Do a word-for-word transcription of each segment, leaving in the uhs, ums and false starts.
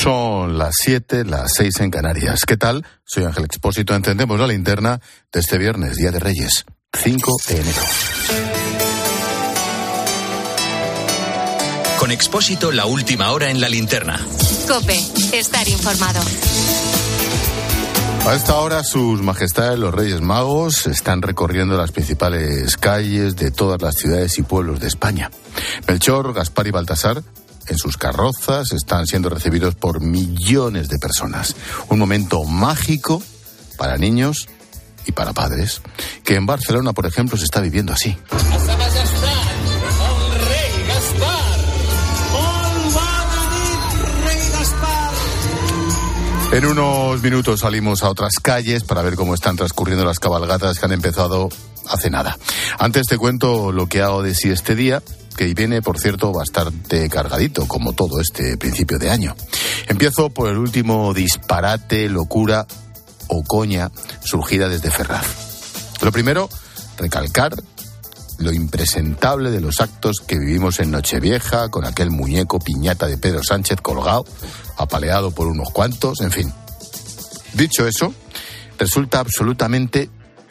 Son las siete, las seis en Canarias. ¿Qué tal? Soy Ángel Expósito. Encendemos la linterna de este viernes, Día de Reyes, cinco de enero. Con Expósito, la última hora en la linterna. COPE, estar informado. A esta hora, sus majestades los Reyes Magos están recorriendo las principales calles de todas las ciudades y pueblos de España. Melchor, Gaspar y Baltasar, en sus carrozas, están siendo recibidos por millones de personas. Un momento mágico para niños y para padres, que en Barcelona, por ejemplo, se está viviendo así. En unos minutos salimos a otras calles para ver cómo están transcurriendo las cabalgatas que han empezado hace nada. Antes te cuento lo que hago de sí este día, que viene, por cierto, bastante cargadito, como todo este principio de año. Empiezo por el último disparate, locura o coña surgida desde Ferraz. Lo primero, recalcar lo impresentable de los actos que vivimos en Nochevieja, con aquel muñeco piñata de Pedro Sánchez colgado, apaleado por unos cuantos, en fin. Dicho eso, resulta absolutamente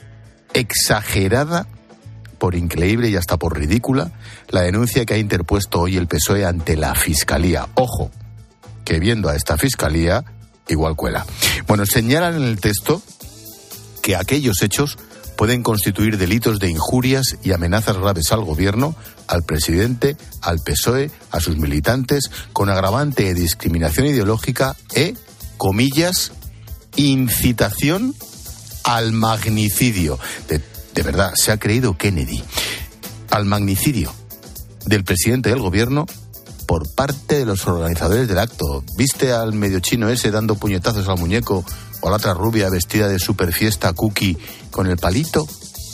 exagerada, por increíble y hasta por ridícula, la denuncia que ha interpuesto hoy el P S O E ante la Fiscalía. Ojo, que viendo a esta Fiscalía, igual cuela. Bueno, señalan en el texto que aquellos hechos pueden constituir delitos de injurias y amenazas graves al gobierno, al presidente, al P S O E, a sus militantes, con agravante de discriminación ideológica e, comillas, incitación al magnicidio. De, de verdad, se ha creído Kennedy. Al magnicidio del presidente del gobierno por parte de los organizadores del acto. ¿Viste al medio chino ese dando puñetazos al muñeco o a la otra rubia vestida de super fiesta cookie con el palito?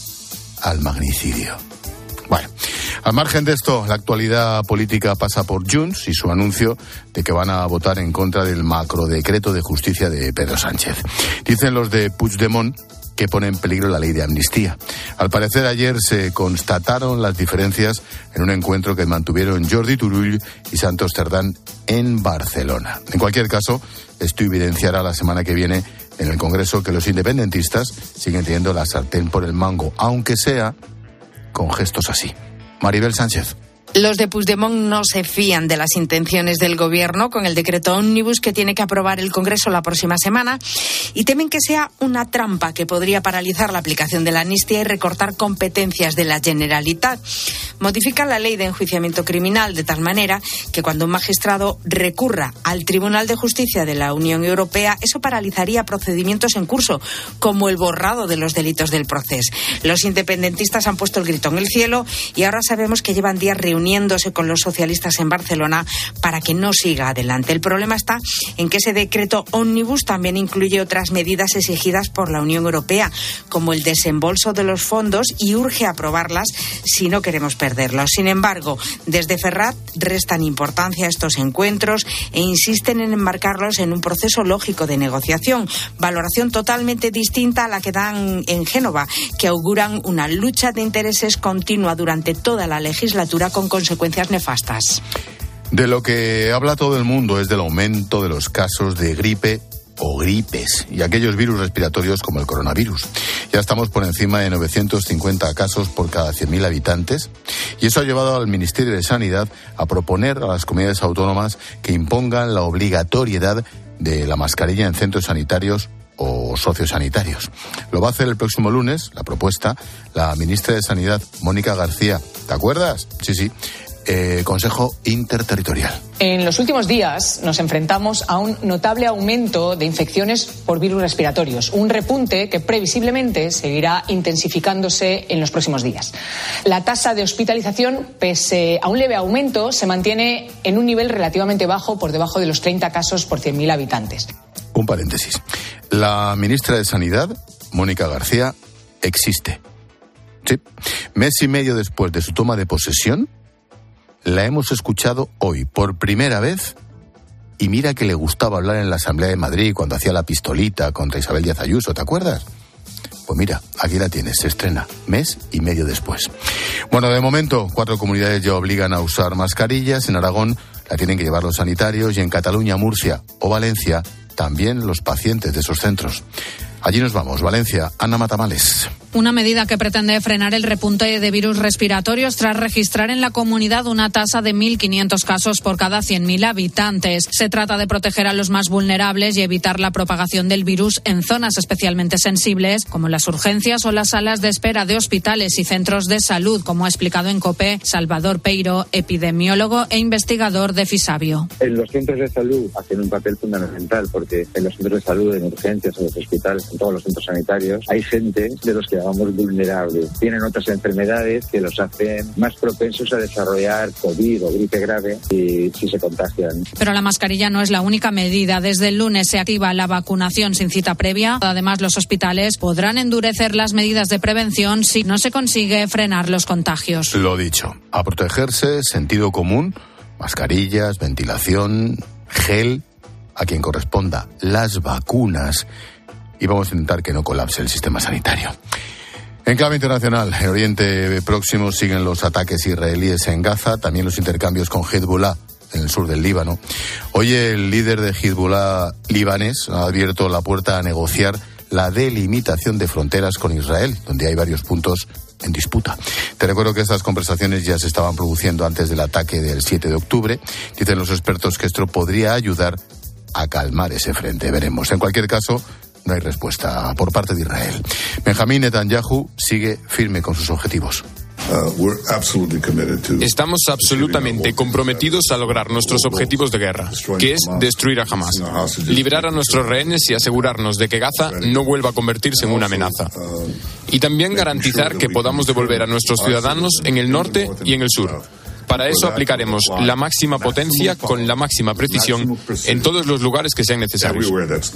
Al magnicidio. Bueno, al margen de esto, la actualidad política pasa por Junts y su anuncio de que van a votar en contra del macrodecreto de justicia de Pedro Sánchez. Dicen los de Puigdemont que pone en peligro la ley de amnistía. Al parecer, ayer se constataron las diferencias en un encuentro que mantuvieron Jordi Turull y Santos Cerdán en Barcelona. En cualquier caso, esto evidenciará la semana que viene en el Congreso que los independentistas siguen teniendo la sartén por el mango, aunque sea con gestos así. Maribel Sánchez. Los de Puigdemont no se fían de las intenciones del gobierno con el decreto ómnibus que tiene que aprobar el Congreso la próxima semana y temen que sea una trampa que podría paralizar la aplicación de la amnistía y recortar competencias de la Generalitat. Modifican la ley de enjuiciamiento criminal de tal manera que cuando un magistrado recurra al Tribunal de Justicia de la Unión Europea, eso paralizaría procedimientos en curso, como el borrado de los delitos del proceso. Los independentistas han puesto el grito en el cielo y ahora sabemos que llevan días reunidos uniéndose con los socialistas en Barcelona para que no siga adelante. El problema está en que ese decreto ómnibus también incluye otras medidas exigidas por la Unión Europea, como el desembolso de los fondos, y urge aprobarlas si no queremos perderlos. Sin embargo, desde Ferraz restan importancia a estos encuentros e insisten en enmarcarlos en un proceso lógico de negociación, valoración totalmente distinta a la que dan en Génova, que auguran una lucha de intereses continua durante toda la legislatura con consecuencias nefastas. De lo que habla todo el mundo es del aumento de los casos de gripe o gripes y aquellos virus respiratorios como el coronavirus. Ya estamos por encima de novecientos cincuenta casos por cada cien mil habitantes y eso ha llevado al Ministerio de Sanidad a proponer a las comunidades autónomas que impongan la obligatoriedad de la mascarilla en centros sanitarios o sociosanitarios. Lo va a hacer el próximo lunes, la propuesta, la ministra de Sanidad, Mónica García. ¿Te acuerdas? Sí, sí. Eh, Consejo Interterritorial. En los últimos días nos enfrentamos a un notable aumento de infecciones por virus respiratorios, un repunte que previsiblemente seguirá intensificándose en los próximos días. La tasa de hospitalización, pese a un leve aumento, se mantiene en un nivel relativamente bajo, por debajo de los treinta casos por cien mil habitantes. Un paréntesis. La ministra de Sanidad, Mónica García, existe. Sí. Mes y medio después de su toma de posesión, la hemos escuchado hoy por primera vez y mira que le gustaba hablar en la Asamblea de Madrid cuando hacía la pistolita contra Isabel Díaz Ayuso, ¿te acuerdas? Pues mira, aquí la tienes, se estrena mes y medio después. Bueno, de momento, cuatro comunidades ya obligan a usar mascarillas. En Aragón, la tienen que llevar los sanitarios y en Cataluña, Murcia o Valencia también los pacientes de esos centros. Allí nos vamos. Valencia, Ana Matamales. Una medida que pretende frenar el repunte de virus respiratorios tras registrar en la comunidad una tasa de mil quinientos casos por cada cien mil habitantes. Se trata de proteger a los más vulnerables y evitar la propagación del virus en zonas especialmente sensibles, como las urgencias o las salas de espera de hospitales y centros de salud, como ha explicado en COPE Salvador Peiro, epidemiólogo e investigador de Fisabio. En los centros de salud hacen un papel fundamental, porque en los centros de salud, en urgencias, en los hospitales, en todos los centros sanitarios, hay gente de los que llamamos vulnerables. Tienen otras enfermedades que los hacen más propensos a desarrollar COVID o gripe grave y si se contagian. Pero la mascarilla no es la única medida. Desde el lunes se activa la vacunación sin cita previa. Además, los hospitales podrán endurecer las medidas de prevención si no se consigue frenar los contagios. Lo dicho, a protegerse, sentido común, mascarillas, ventilación, gel, a quien corresponda, las vacunas. Y vamos a intentar que no colapse el sistema sanitario. En clave internacional, en Oriente Próximo siguen los ataques israelíes en Gaza, también los intercambios con Hezbollah en el sur del Líbano. Hoy el líder de Hezbollah libanés ha abierto la puerta a negociar la delimitación de fronteras con Israel, donde hay varios puntos en disputa. Te recuerdo que estas conversaciones ya se estaban produciendo antes del ataque del siete de octubre. Dicen los expertos que esto podría ayudar a calmar ese frente. Veremos. En cualquier caso, no hay respuesta por parte de Israel. Benjamín Netanyahu sigue firme con sus objetivos. Estamos absolutamente comprometidos a lograr nuestros objetivos de guerra, que es destruir a Hamas, liberar a nuestros rehenes y asegurarnos de que Gaza no vuelva a convertirse en una amenaza. Y también garantizar que podamos devolver a nuestros ciudadanos en el norte y en el sur. Para eso aplicaremos la máxima potencia con la máxima precisión en todos los lugares que sean necesarios.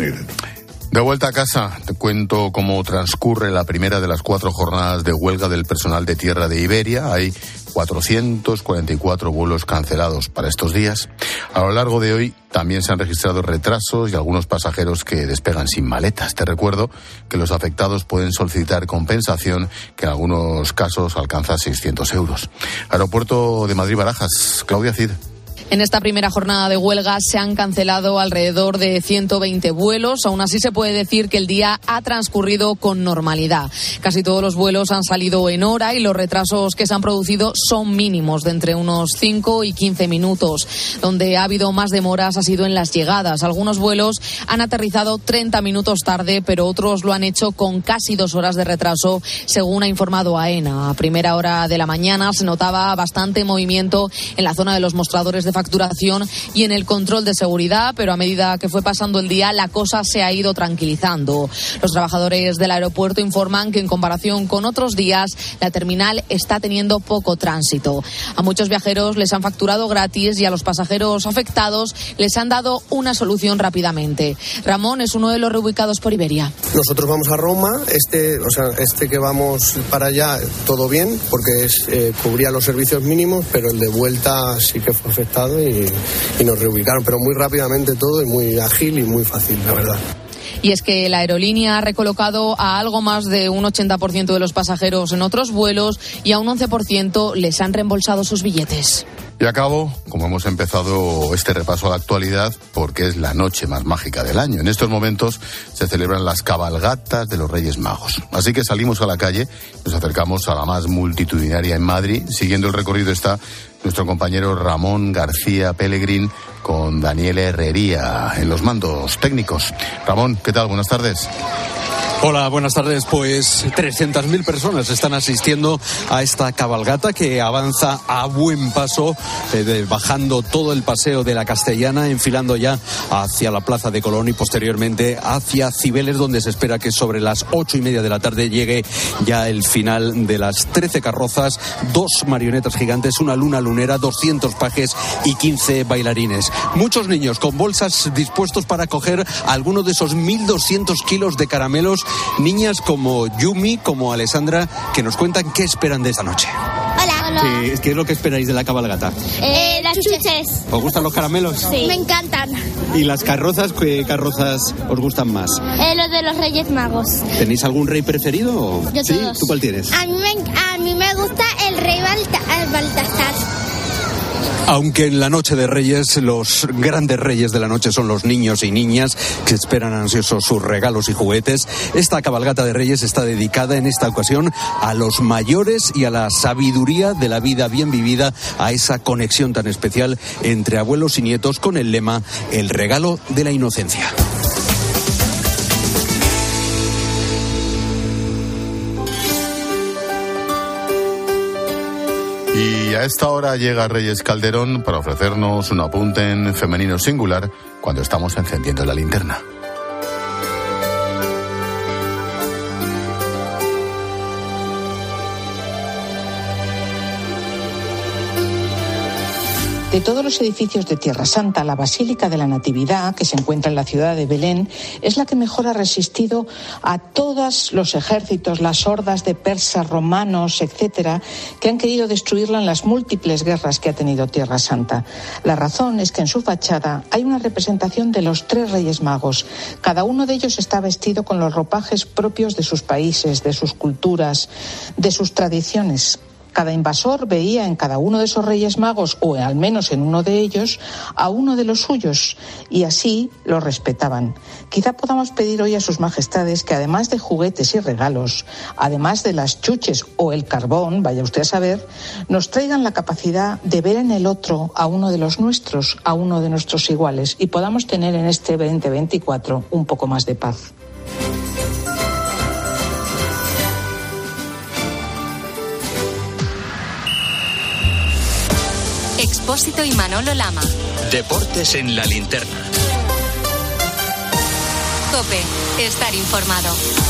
De vuelta a casa, te cuento cómo transcurre la primera de las cuatro jornadas de huelga del personal de tierra de Iberia. Hay cuatrocientos cuarenta y cuatro vuelos cancelados para estos días. A lo largo de hoy también se han registrado retrasos y algunos pasajeros que despegan sin maletas. Te recuerdo que los afectados pueden solicitar compensación, que en algunos casos alcanza seiscientos euros. Aeropuerto de Madrid-Barajas, Claudia Cid. En esta primera jornada de huelga se han cancelado alrededor de ciento veinte vuelos. Aún así se puede decir que el día ha transcurrido con normalidad. Casi todos los vuelos han salido en hora y los retrasos que se han producido son mínimos, de entre unos cinco y quince minutos. Donde ha habido más demoras ha sido en las llegadas. Algunos vuelos han aterrizado treinta minutos tarde, pero otros lo han hecho con casi dos horas de retraso, según ha informado AENA. A primera hora de la mañana se notaba bastante movimiento en la zona de los mostradores de facturación y en el control de seguridad, pero a medida que fue pasando el día la cosa se ha ido tranquilizando. Los trabajadores del aeropuerto informan que en comparación con otros días la terminal está teniendo poco tránsito. A muchos viajeros les han facturado gratis y a los pasajeros afectados les han dado una solución rápidamente. Ramón es uno de los reubicados por Iberia. Nosotros vamos a Roma, este, o sea, este que vamos para allá todo bien porque es, eh, cubría los servicios mínimos, pero el de vuelta sí que fue afectado. Y, y nos reubicaron, pero muy rápidamente todo y muy ágil y muy fácil, la verdad. Y es que la aerolínea ha recolocado a algo más de un ochenta por ciento de los pasajeros en otros vuelos y a un once por ciento les han reembolsado sus billetes. Y acabo, como hemos empezado este repaso a la actualidad, porque es la noche más mágica del año. En estos momentos se celebran las cabalgatas de los Reyes Magos. Así que salimos a la calle, nos acercamos a la más multitudinaria en Madrid. Siguiendo el recorrido está nuestro compañero Ramón García Pellegrín con Daniel Herrería en los mandos técnicos. Ramón, ¿qué tal? Buenas tardes. Hola, buenas tardes. Pues trescientas mil personas están asistiendo a esta cabalgata que avanza a buen paso, eh, de, bajando todo el paseo de la Castellana, enfilando ya hacia la Plaza de Colón y posteriormente hacia Cibeles, donde se espera que sobre las ocho y media de la tarde llegue ya el final de las trece carrozas, dos marionetas gigantes, una luna lunera, doscientos pajes y quince bailarines. Muchos niños con bolsas dispuestos para coger alguno de esos mil doscientos kilos de caramelos. Niñas como Yumi, como Alessandra, que nos cuentan qué esperan de esta noche. Hola. Hola. Sí, ¿qué es lo que esperáis de la cabalgata? Eh, las chuches. ¿Os gustan los caramelos? Sí. Me encantan. ¿Y las carrozas? ¿Qué carrozas os gustan más? Eh, los de los Reyes Magos. ¿Tenéis algún rey preferido? Yo ¿Sí? todos. ¿Tú cuál tienes? A mí me, a mí me gusta el rey Balta, el Baltasar. Aunque en la noche de Reyes los grandes reyes de la noche son los niños y niñas que esperan ansiosos sus regalos y juguetes, esta cabalgata de Reyes está dedicada en esta ocasión a los mayores y a la sabiduría de la vida bien vivida, a esa conexión tan especial entre abuelos y nietos con el lema El regalo de la inocencia. Y a esta hora llega Reyes Calderón para ofrecernos un apunte en femenino singular cuando estamos encendiendo la linterna. De todos los edificios de Tierra Santa, la Basílica de la Natividad, que se encuentra en la ciudad de Belén, es la que mejor ha resistido a todos los ejércitos, las hordas de persas, romanos, etcétera, que han querido destruirla en las múltiples guerras que ha tenido Tierra Santa. La razón es que en su fachada hay una representación de los tres Reyes Magos. Cada uno de ellos está vestido con los ropajes propios de sus países, de sus culturas, de sus tradiciones. Cada invasor veía en cada uno de esos Reyes Magos, o al menos en uno de ellos, a uno de los suyos, y así lo respetaban. Quizá podamos pedir hoy a sus majestades que además de juguetes y regalos, además de las chuches o el carbón, vaya usted a saber, nos traigan la capacidad de ver en el otro a uno de los nuestros, a uno de nuestros iguales, y podamos tener en este veinte veinticuatro un poco más de paz. Expósito y Manolo Lama. Deportes en la linterna. COPE. Estar informado.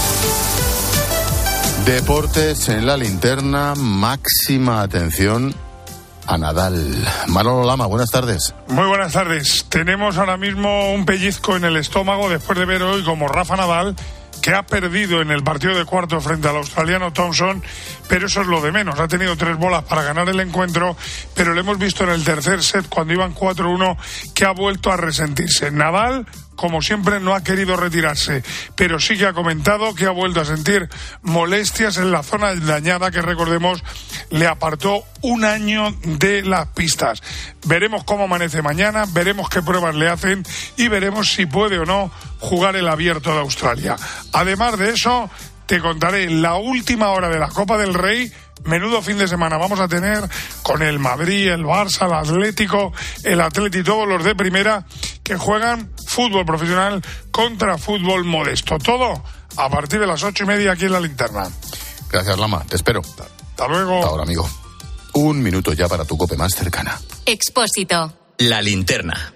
Deportes en la linterna. Máxima atención a Nadal. Manolo Lama, buenas tardes. Muy buenas tardes. Tenemos ahora mismo un pellizco en el estómago después de ver hoy como Rafa Nadal, que ha perdido en el partido de cuarto frente al australiano Thompson, pero eso es lo de menos. Ha tenido tres bolas para ganar el encuentro, pero lo hemos visto en el tercer set, cuando iban cuatro uno, que ha vuelto a resentirse. Nadal, como siempre, no ha querido retirarse, pero sí que ha comentado que ha vuelto a sentir molestias en la zona dañada que, recordemos, le apartó un año de las pistas. Veremos cómo amanece mañana, veremos qué pruebas le hacen y veremos si puede o no jugar el Abierto de Australia. Además de eso, te contaré la última hora de la Copa del Rey. Menudo fin de semana vamos a tener con el Madrid, el Barça, el Atlético, el Atleti, todos los de primera que juegan fútbol profesional contra fútbol modesto. Todo a partir de las ocho y media aquí en la linterna. Gracias, Lama. Te espero. Hasta luego. Hasta ahora, amigo. Un minuto ya para tu COPE más cercana. Expósito. La linterna.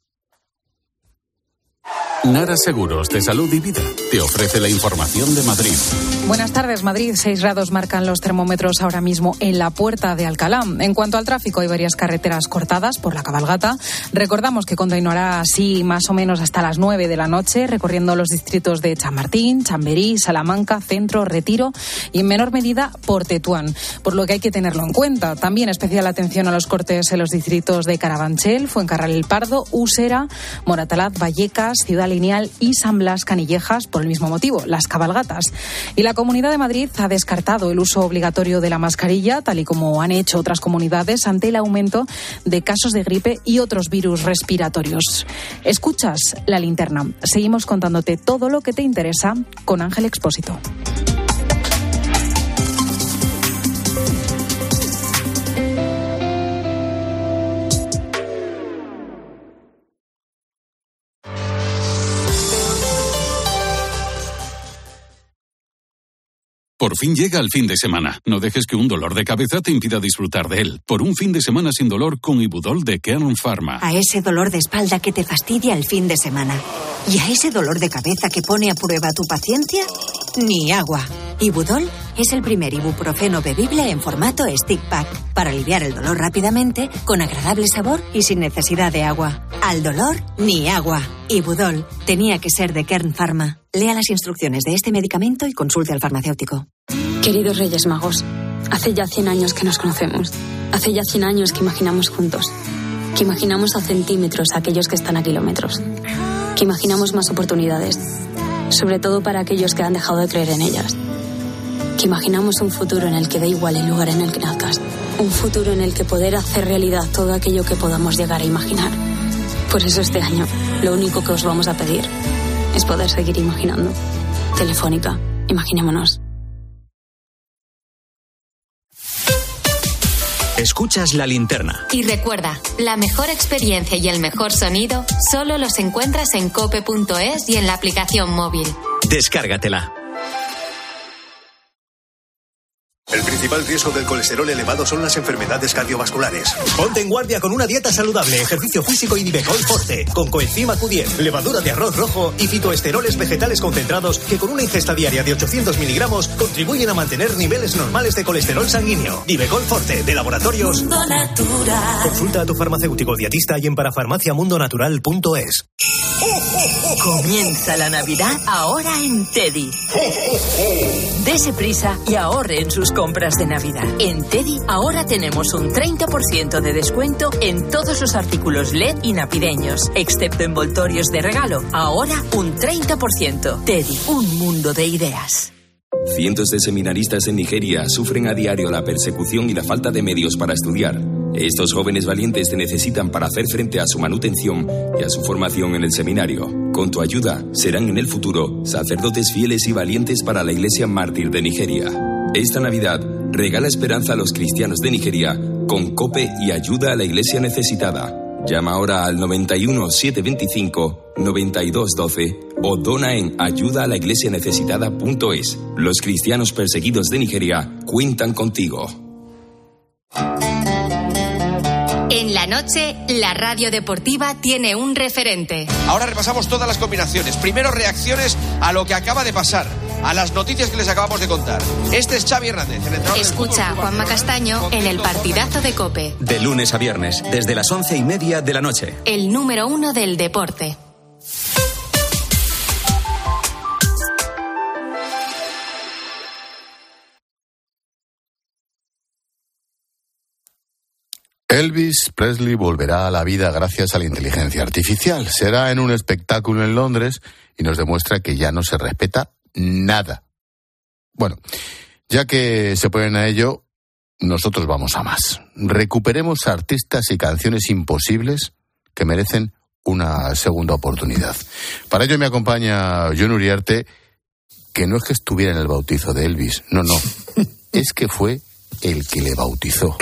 Nara Seguros de Salud y Vida te ofrece la información de Madrid. Buenas tardes, Madrid. Seis grados marcan los termómetros ahora mismo en la Puerta de Alcalá. En cuanto al tráfico, hay varias carreteras cortadas por la cabalgata. Recordamos que continuará así más o menos hasta las nueve de la noche, recorriendo los distritos de Chamartín, Chamberí, Salamanca, Centro, Retiro y en menor medida por Tetuán, por lo que hay que tenerlo en cuenta. También especial atención a los cortes en los distritos de Carabanchel, Fuencarral el Pardo, Usera, Moratalaz, Vallecas, Ciudad Lineal y San Blas Canillejas, por el mismo motivo, las cabalgatas. Y la Comunidad de Madrid ha descartado el uso obligatorio de la mascarilla, tal y como han hecho otras comunidades, ante el aumento de casos de gripe y otros virus respiratorios. Escuchas La Linterna. Seguimos contándote todo lo que te interesa con Ángel Expósito. Por fin llega el fin de semana. No dejes que un dolor de cabeza te impida disfrutar de él. Por un fin de semana sin dolor con Ibudol de Kern Pharma. A ese dolor de espalda que te fastidia el fin de semana. Y a ese dolor de cabeza que pone a prueba tu paciencia, ni agua. Ibudol es el primer ibuprofeno bebible en formato stick pack para aliviar el dolor rápidamente, con agradable sabor y sin necesidad de agua. Al dolor, ni agua. Ibudol tenía que ser de Kern Pharma. Lea las instrucciones de este medicamento y consulte al farmacéutico. Queridos Reyes Magos, hace ya cien años que nos conocemos. Hace ya cien años que imaginamos juntos. Que imaginamos a centímetros a aquellos que están a kilómetros. Que imaginamos más oportunidades. Sobre todo para aquellos que han dejado de creer en ellas. Que imaginamos un futuro en el que da igual el lugar en el que nazcas. Un futuro en el que poder hacer realidad todo aquello que podamos llegar a imaginar. Por eso este año, lo único que os vamos a pedir es poder seguir imaginando. Telefónica, imaginémonos. Escuchas La Linterna. Y recuerda, la mejor experiencia y el mejor sonido solo los encuentras en cope punto es y en la aplicación móvil. Descárgatela. El principal riesgo del colesterol elevado son las enfermedades cardiovasculares. Ponte en guardia con una dieta saludable, ejercicio físico y Nivecol Forte, con coenzima Q diez, levadura de arroz rojo y fitoesteroles vegetales concentrados que con una ingesta diaria de ochocientos miligramos contribuyen a mantener niveles normales de colesterol sanguíneo. Nivecol Forte, de Laboratorios Mundo Natural. Consulta a tu farmacéutico dietista y en parafarmaciamundonatural punto es. Comienza la Navidad ahora en Teddy. Dese prisa y ahorre en sus compras de Navidad. En Teddy ahora tenemos un treinta por ciento de descuento en todos los artículos L E D y navideños, excepto envoltorios de regalo. Ahora un treinta por ciento. Teddy, un mundo de ideas. Cientos de seminaristas en Nigeria sufren a diario la persecución y la falta de medios para estudiar. Estos jóvenes valientes te necesitan para hacer frente a su manutención y a su formación en el seminario. Con tu ayuda, serán en el futuro sacerdotes fieles y valientes para la Iglesia Mártir de Nigeria. Esta Navidad, regala esperanza a los cristianos de Nigeria con COPE y ayuda a la Iglesia necesitada. Llama ahora al noventa y uno, setecientos veinticinco, noventa y dos doce o dona en ayuda a la iglesia necesitada punto es. Los cristianos perseguidos de Nigeria cuentan contigo. En la noche, la radio deportiva tiene un referente. Ahora repasamos todas las combinaciones. Primero, reacciones a lo que acaba de pasar, a las noticias que les acabamos de contar. Este es Xavi Hernández, el entrenador. Escucha a Juanma Castaño en el partidazo de COPE. De lunes a viernes, desde las once y media de la noche. El número uno del deporte. Elvis Presley volverá a la vida gracias a la inteligencia artificial. Será en un espectáculo en Londres y nos demuestra que ya no se respeta nada. Bueno, ya que se ponen a ello, nosotros vamos a más. Recuperemos artistas y canciones imposibles que merecen una segunda oportunidad. Para ello me acompaña Jon Uriarte, que no es que estuviera en el bautizo de Elvis, no, no, es que fue el que le bautizó.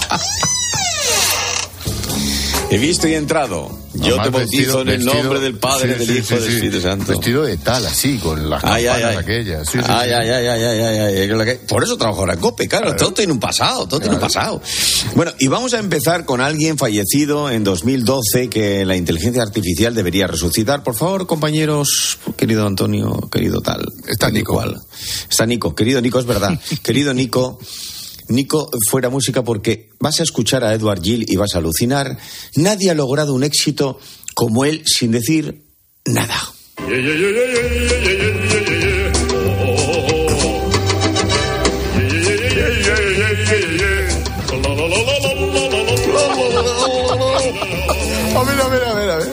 He visto y entrado. Yo te bautizo en el nombre del Padre, sí, del sí, Hijo, sí, del sí. Espíritu Santo. Vestido de tal, así, con las ay, campanas ay, ay. aquellas. Sí, sí, ay, sí. ay, ay, ay, ay, ay, ay. Por eso trabajo ahora en COPE, claro, claro. Todo tiene un pasado, todo claro. tiene un pasado. Bueno, y vamos a empezar con alguien fallecido en dos mil doce que la inteligencia artificial debería resucitar. Por favor, compañeros, querido Antonio, querido tal. Está Nico. Igual. Está Nico, querido Nico, es verdad. Querido Nico... Nico, fuera música porque vas a escuchar a Edward Gill y vas a alucinar. Nadie ha logrado un éxito como él sin decir nada. A ver, a ver, a ver, a ver.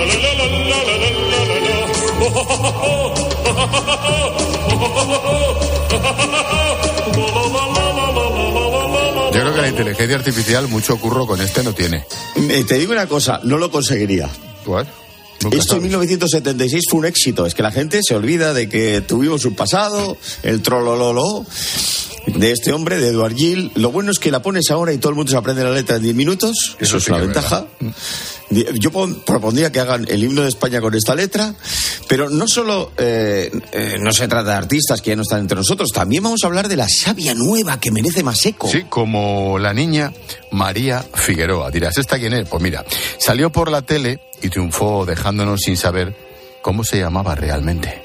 Yo creo que la inteligencia artificial mucho curro con este no tiene. Eh, te digo una cosa, no lo conseguiría. ¿Cuál? Esto en mil novecientos setenta y seis fue un éxito. Es que la gente se olvida de que tuvimos un pasado, el trolololo de este hombre, de Edward Gill. Lo bueno es que la pones ahora y todo el mundo se aprende la letra en diez minutos. Eso, Eso es sí una ventaja. Verdad. Yo propondría que hagan el himno de España con esta letra. Pero no solo eh, eh, no se trata de artistas que ya no están entre nosotros. También vamos a hablar de la savia nueva que merece más eco. Sí, como la niña María Figueroa. Dirás, ¿esta quién es? Pues mira, salió por la tele y triunfó dejándonos sin saber cómo se llamaba realmente.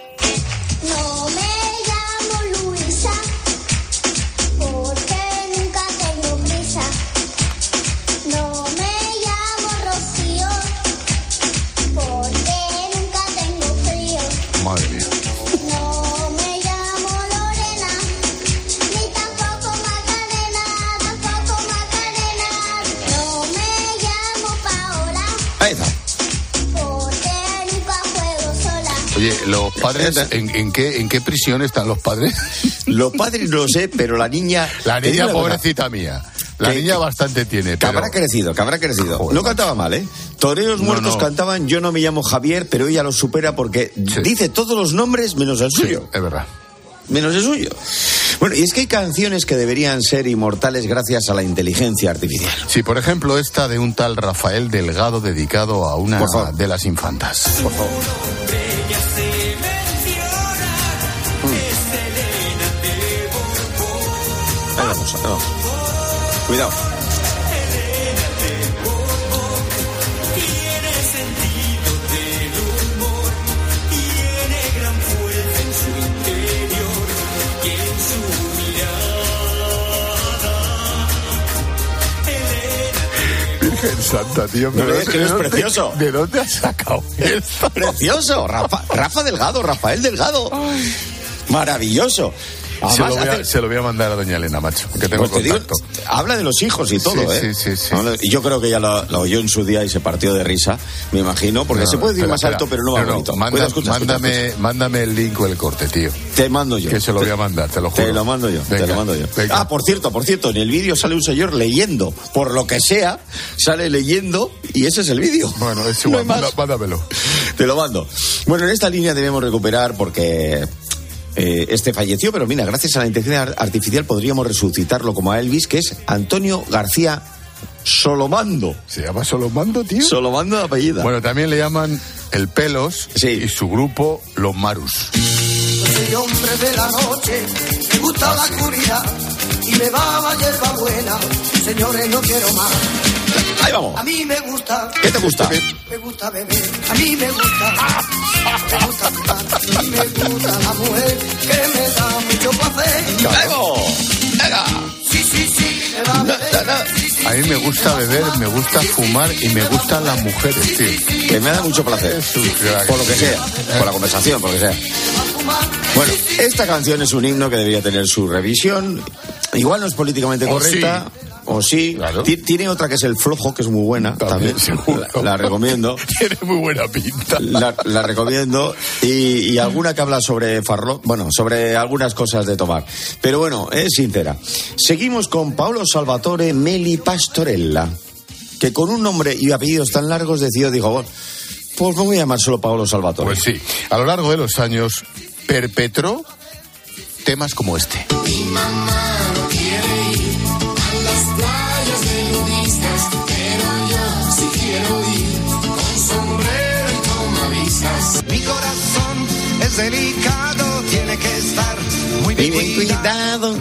Madre mía. No me llamo Lorena, ni tampoco Macarena, tampoco Macarena. No me llamo Paola. Ahí está. Porque nunca juego sola. Oye, los padres, ¿en, en, qué, ¿en qué prisión están los padres? Los padres no lo sé, pero la niña... La niña pobrecita mía. La que, niña bastante tiene, que pero... habrá crecido, que habrá crecido. Joder, no cantaba mal, ¿eh? Toreros no, muertos no. cantaban Yo no me llamo Javier, pero ella lo supera porque Sí. dice todos los nombres menos el suyo. Sí, es verdad. Menos el suyo. Bueno, y es que hay canciones que deberían ser inmortales gracias a la inteligencia artificial. Sí, por ejemplo, esta de un tal Rafael Delgado dedicado a una de las infantas. Por favor. Ahí vamos, ahí vamos. Cuidado. Virgen Santa, tío. No ves que no es dónde- precioso. ¿De dónde has sacado esto? Precioso. Rafa, Rafa Delgado, Rafael Delgado. Maravilloso. Se lo, Además, voy a, hace- se lo voy a mandar a doña Elena, macho, que tengo Pues te digo, contacto. habla de los hijos y todo, Sí, ¿eh? sí, sí, sí. Habla- Y yo creo que ya lo, lo oyó en su día y se partió de risa, me imagino, porque No, se puede decir espera, más espera. alto, pero no más No, bonito. manda- Cuida, escucha, escucha, mándame, escucha. mándame el link o el corte, tío. Te mando yo. Que se lo voy a mandar, te lo juro. Te lo mando yo, Venga, te lo mando yo. venga. Ah, por cierto, por cierto, en el vídeo sale un señor leyendo, por lo que sea, sale leyendo y ese es el vídeo. Bueno, es No igual, hay más. manda- mándamelo. Te lo mando. Bueno, en esta línea debemos recuperar porque eh, este falleció, pero mira, gracias a la inteligencia ar- artificial podríamos resucitarlo como a Elvis, que es Antonio García Solomando. ¿Se llama Solomando, tío? Solomando de apellida. Bueno, también le llaman el Pelos y su grupo Los Marus. Soy hombre de la noche, me gusta la oscuridad y me va la hierba buena. Señores, no quiero más. Ahí vamos. A mí me gusta. ¿Qué te gusta? Me gusta beber. A mí me gusta. Me gusta fumar. A mí me gusta la mujer que me da mucho placer. ¡Luego! ¡Venga! Sí, sí, sí, me va a beber. A mí me gusta beber, me gusta fumar y me gustan las mujeres, tío. Que me da mucho placer. Es un crack. Por lo que sea. Por la conversación, por lo que sea. Bueno, esta canción es un himno que debería tener su revisión. Igual no es políticamente O correcta. O sí. Ti- Tiene otra que es El Flojo, que es muy buena. También. La, la recomiendo. Tiene muy buena pinta. La, la recomiendo. Y, y alguna que habla sobre farlo, bueno, sobre algunas cosas de tomar. Pero bueno, es sincera. Seguimos con Paolo Salvatore Meli Pastorella, que con un nombre y apellidos tan largos decidió, dijo, pues me voy a llamar solo Paolo Salvatore. Pues sí, a lo largo de los años perpetró temas como este. Mi mamá no quiere ir a las playas de nudistas, pero yo sí quiero ir con sombrero y tomavistas. Mi corazón es delicado, tiene que estar muy bien, Bien cuidado.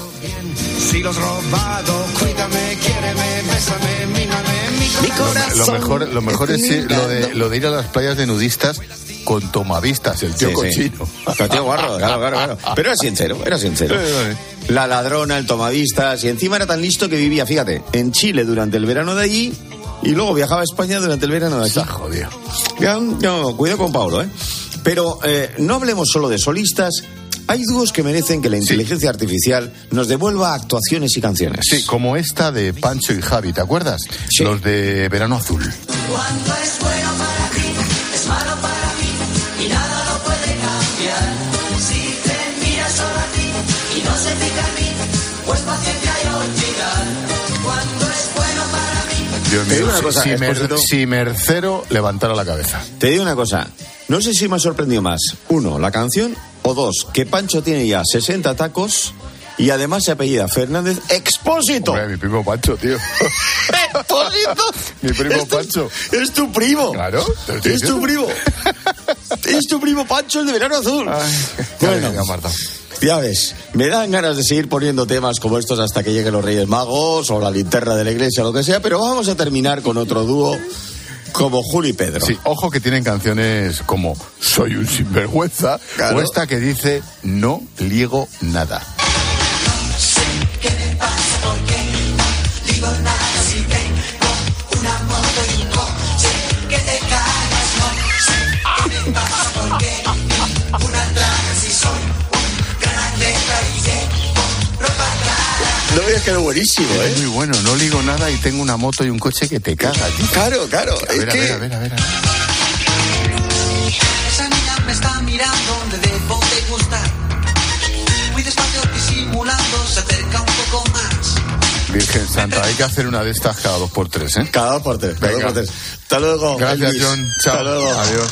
Si los robado, cuídame, quiéreme, bésame, mímame, mi corazón. Lo mejor, lo mejor es sí, lo de, lo de ir a las playas de nudistas con tomavistas, el tío Sí, sí. cochino. El tío guarro, claro, claro, claro. Pero era sincero, era sincero. La ladrona, el tomavistas, y encima era tan listo que vivía, fíjate, en Chile durante el verano de allí y luego viajaba a España durante el verano de aquí. Está jodido. Ya, no, cuidado con Paulo, ¿eh? Pero eh, no hablemos solo de solistas. Hay dúos que merecen que la inteligencia artificial nos devuelva actuaciones y canciones. Sí, como esta de Pancho y Javi, ¿te acuerdas? Sí. Los de Verano Azul. Cuando es bueno para ti, es malo para mí, y nada lo puede cambiar. Si te mira solo a ti y no se fija en mí, pues paciencia y olvidar. Cuando es bueno para mí. Dios Te digo mío, una si, cosa, si, Mer- Expósito. si Mercero levantara la cabeza. Te digo una cosa, no sé si me ha sorprendido más, uno, la canción, o dos, que Pancho tiene ya sesenta tacos y además se apellida Fernández Expósito. Hombre, mi primo Pancho, tío. ¡Expósito! Mi primo Es tu- Pancho. Es tu primo. Claro. te lo estoy Es tu diciendo. primo. Es tu primo Pancho, el de Verano Azul. Ay, Bueno. venga, Marta. Ya ves, me dan ganas de seguir poniendo temas como estos hasta que lleguen los Reyes Magos o la linterna de la iglesia o lo que sea, pero vamos a terminar con otro dúo como Julio y Pedro. Sí, ojo que tienen canciones como Soy un sinvergüenza Claro. o esta que dice No ligo nada. Sé qué me pasa porque no digo nada si tengo una moto y un coche que te cagas. No sé qué me pasa porque una traga si soy un gran atleta y llevo ropa clara. No veas que era buenísimo, Es ¿eh? muy bueno, no ligo nada y tengo una moto y un coche que te caga, tío. Claro, claro. A es ver, a que... ver, a ver, a ver, a ver. Esa niña me está mirando donde debo de gustar. Muy despacio disimulando, se acerca un poco más. Virgen Santa, hay que hacer una de estas cada dos por tres, ¿eh? Cada dos por tres, cada dos por tres. Hasta luego. Gracias, Luis. John. Chao. Hasta luego. Adiós.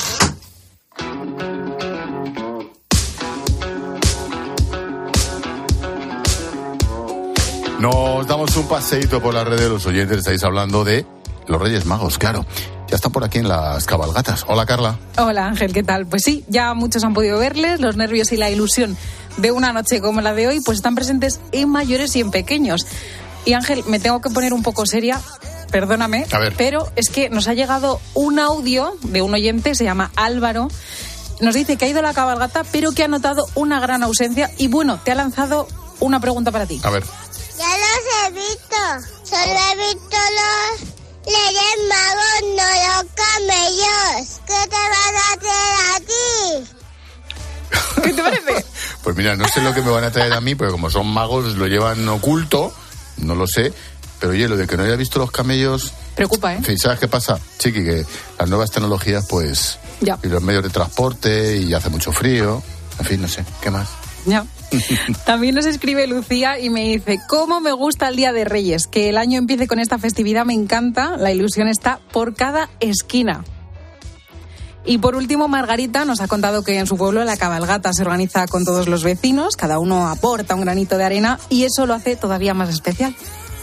Nos damos un paseíto por la red de los oyentes. Estáis hablando de los Reyes Magos, claro. Ya están por aquí en las cabalgatas. Hola, Carla. Hola, Ángel, ¿qué tal? Pues sí, ya muchos han podido verles. Los nervios y la ilusión de una noche como la de hoy pues están presentes en mayores y en pequeños. Y Ángel, me tengo que poner un poco seria, perdóname, A ver. pero es que nos ha llegado un audio de un oyente, se llama Álvaro. Nos dice que ha ido a la cabalgata, pero que ha notado una gran ausencia. Y bueno, te ha lanzado una pregunta para ti. A ver. Ya los he visto. Solo he visto los Reyes Magos, no los camellos. ¿Qué te van a hacer a ti? ¿Qué te parece? Pues mira, no sé lo que me van a traer a mí, porque como son magos lo llevan oculto, no lo sé. Pero oye, lo de que no haya visto los camellos... Preocupa, ¿eh? En fin, ¿sabes qué pasa, Chiqui? Que las nuevas tecnologías, pues... Ya. Y los medios de transporte, y hace mucho frío... En fin, no sé, ¿qué más? Ya. También nos escribe Lucía y me dice: ¿cómo me gusta el Día de Reyes? Que el año empiece con esta festividad me encanta, la ilusión está por cada esquina. Y por último, Margarita nos ha contado que en su pueblo la cabalgata se organiza con todos los vecinos, cada uno aporta un granito de arena y eso lo hace todavía más especial.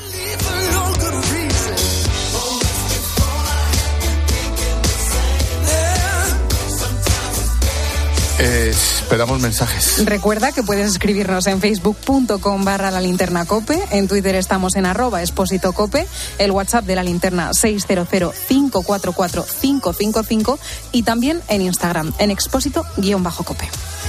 Eh, esperamos mensajes. Recuerda que puedes escribirnos en facebook.com barra la linterna cope, en Twitter estamos en arroba expósito cope, el WhatsApp de la linterna seis cero cero, cinco cuatro cuatro, cinco cinco cinco y también en Instagram en expósito guión bajo cope.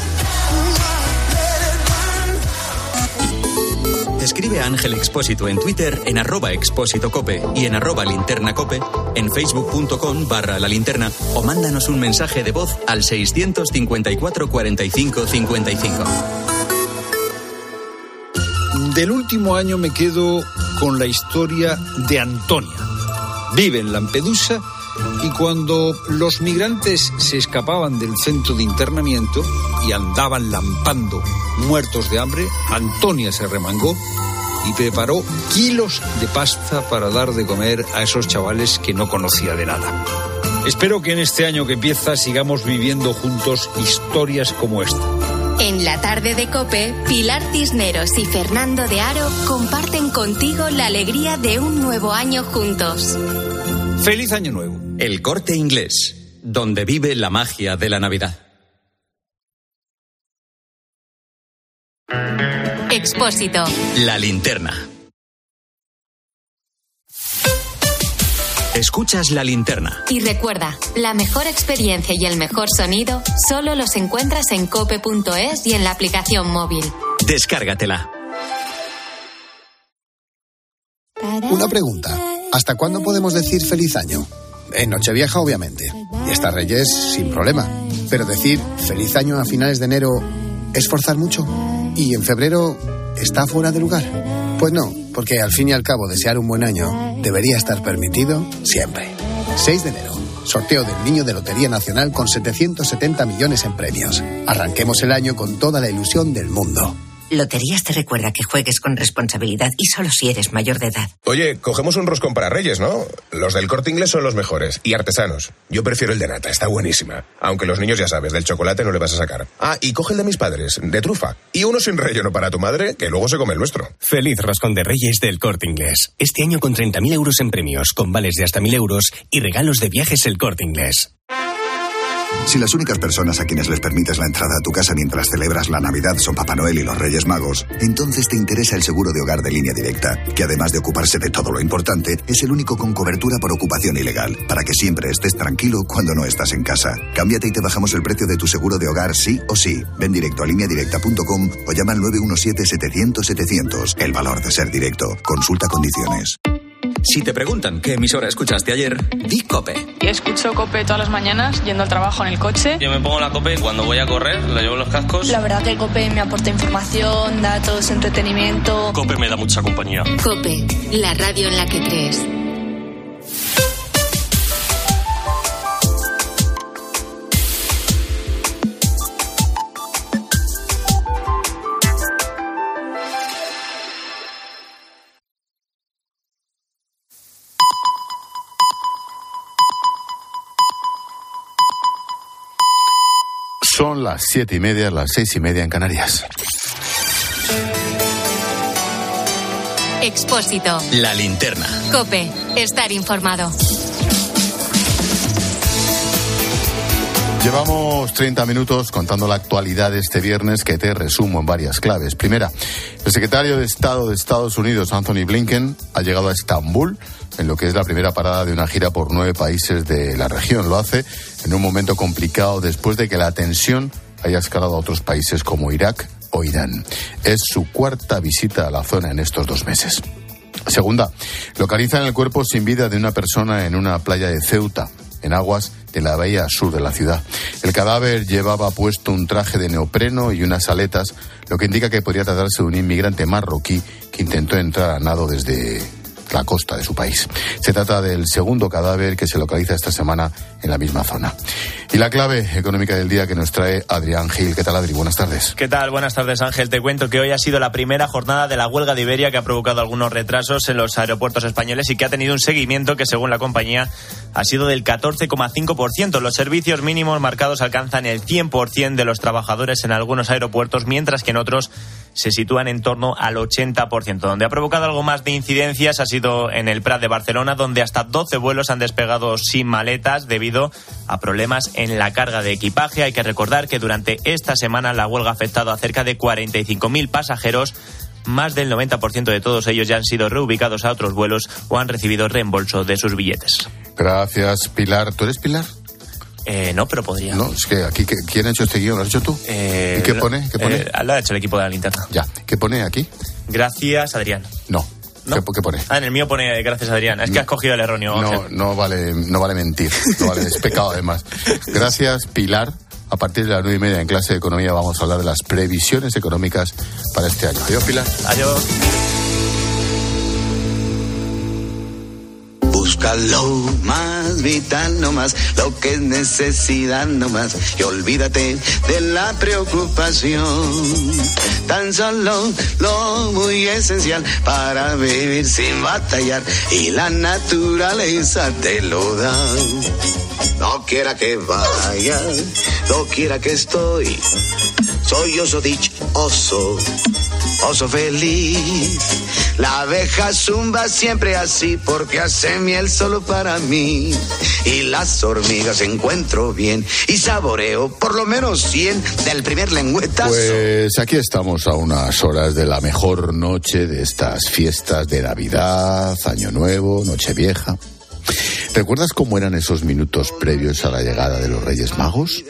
Escribe a Ángel Expósito en Twitter en arroba expósito cope y en arroba linterna cope, en facebook.com barra la linterna o mándanos un mensaje de voz al seiscientos cincuenta y cuatro cuarenta y cinco cincuenta y cinco. Del último año me quedo con la historia de Antonia. Vive en Lampedusa y cuando los migrantes se escapaban del centro de internamiento y andaban lampando, muertos de hambre, Antonia se remangó y preparó kilos de pasta para dar de comer a esos chavales que no conocía de nada. Espero que en este año que empieza sigamos viviendo juntos historias como esta. En la tarde de COPE, Pilar Cisneros y Fernando de Aro comparten contigo la alegría de un nuevo año juntos. ¡Feliz Año Nuevo! El Corte Inglés, donde vive la magia de la Navidad. Expósito. La linterna. Escuchas La Linterna. Y recuerda, la mejor experiencia y el mejor sonido solo los encuentras en cope punto es y en la aplicación móvil. Descárgatela. Una pregunta. ¿Hasta cuándo podemos decir feliz año? En Nochevieja, obviamente. Y hasta Reyes, sin problema. Pero decir feliz año a finales de enero es forzar mucho. ¿Y en febrero está fuera de lugar? Pues no, porque al fin y al cabo desear un buen año debería estar permitido siempre. seis de enero. Sorteo del Niño de Lotería Nacional con setecientos setenta millones en premios. Arranquemos el año con toda la ilusión del mundo. Loterías te recuerda que juegues con responsabilidad y solo si eres mayor de edad. Oye, cogemos un roscón para Reyes, ¿no? Los del Corte Inglés son los mejores y artesanos. Yo prefiero el de nata, está buenísima. Aunque los niños, ya sabes, del chocolate no le vas a sacar. Ah, y coge el de mis padres, de trufa. Y uno sin relleno para tu madre, que luego se come el nuestro. Feliz roscón de Reyes del Corte Inglés. Este año con treinta mil euros en premios, con vales de hasta mil euros y regalos de viajes El Corte Inglés. Si las únicas personas a quienes les permites la entrada a tu casa mientras celebras la Navidad son Papá Noel y los Reyes Magos, entonces te interesa el seguro de hogar de Línea Directa, que además de ocuparse de todo lo importante, es el único con cobertura por ocupación ilegal, para que siempre estés tranquilo cuando no estás en casa. Cámbiate y te bajamos el precio de tu seguro de hogar sí o sí. Ven directo a línea directa punto com o llama al nueve uno siete, setecientos, setecientos. El valor de ser directo. Consulta condiciones. Si te preguntan qué emisora escuchaste ayer, di COPE. Y escucho COPE todas las mañanas, yendo al trabajo en el coche. Yo me pongo la COPE cuando voy a correr, le llevo los cascos. La verdad que COPE me aporta información, datos, entretenimiento. COPE me da mucha compañía. COPE, la radio en la que crees. Son las siete y media, las seis y media en Canarias. Expósito. La linterna. COPE. Estar informado. Llevamos treinta minutos contando la actualidad de este viernes, que te resumo en varias claves. Primera, el secretario de Estado de Estados Unidos, Anthony Blinken, ha llegado a Estambul en lo que es la primera parada de una gira por nueve países de la región. Lo hace en un momento complicado después de que la tensión haya escalado a otros países como Irak o Irán. Es su cuarta visita a la zona en estos dos meses. Segunda, localizan el cuerpo sin vida de una persona en una playa de Ceuta, en aguas de la bahía sur de la ciudad. El cadáver llevaba puesto un traje de neopreno y unas aletas, lo que indica que podría tratarse de un inmigrante marroquí que intentó entrar a nado desde la costa de su país. Se trata del segundo cadáver que se localiza esta semana en la misma zona. Y la clave económica del día que nos trae Adrián Gil. ¿Qué tal, Adri? Buenas tardes. ¿Qué tal? Buenas tardes, Ángel. Te cuento que hoy ha sido la primera jornada de la huelga de Iberia, que ha provocado algunos retrasos en los aeropuertos españoles y que ha tenido un seguimiento que, según la compañía, ha sido del catorce coma cinco por ciento. Los servicios mínimos marcados alcanzan el cien por ciento de los trabajadores en algunos aeropuertos, mientras que en otros se sitúan en torno al ochenta por ciento. Donde ha provocado algo más de incidencias ha sido en el Prat de Barcelona, donde hasta doce vuelos han despegado sin maletas debido a problemas en la carga de equipaje. Hay que recordar que durante esta semana la huelga ha afectado a cerca de cuarenta y cinco mil pasajeros. Más del noventa por ciento de todos ellos ya han sido reubicados a otros vuelos o han recibido reembolso de sus billetes. Gracias, Pilar. ¿Tú eres Pilar? Eh, no, pero podría. No, es que aquí, ¿quién ha hecho este guión? ¿Lo has hecho tú? Eh, ¿Y qué pone? ¿Qué pone? Eh, lo ha hecho el equipo de la linterna. Ya. ¿Qué pone aquí? Gracias, Adrián. No. ¿No? ¿Qué, ¿Qué pone? Ah, en el mío pone gracias, Adrián. Es que has cogido el erróneo. No, no vale, no vale mentir. No vale, es pecado además. Gracias, Pilar. A partir de las nueve y media en clase de economía vamos a hablar de las previsiones económicas para este año. Adiós, Pilar. Adiós. Busca lo más vital, no más, lo que es necesidad, no más, y olvídate de la preocupación. Tan solo lo muy esencial para vivir sin batallar, y la naturaleza te lo da. No quiera que vaya, no quiera que estoy, soy oso dichoso, oso feliz. La abeja zumba siempre así porque hace miel solo para mí. Y las hormigas encuentro bien y saboreo por lo menos cien del primer lengüetazo. Pues aquí estamos a unas horas de la mejor noche de estas fiestas de Navidad, Año Nuevo, Nochevieja. ¿Recuerdas cómo eran esos minutos previos a la llegada de los Reyes Magos?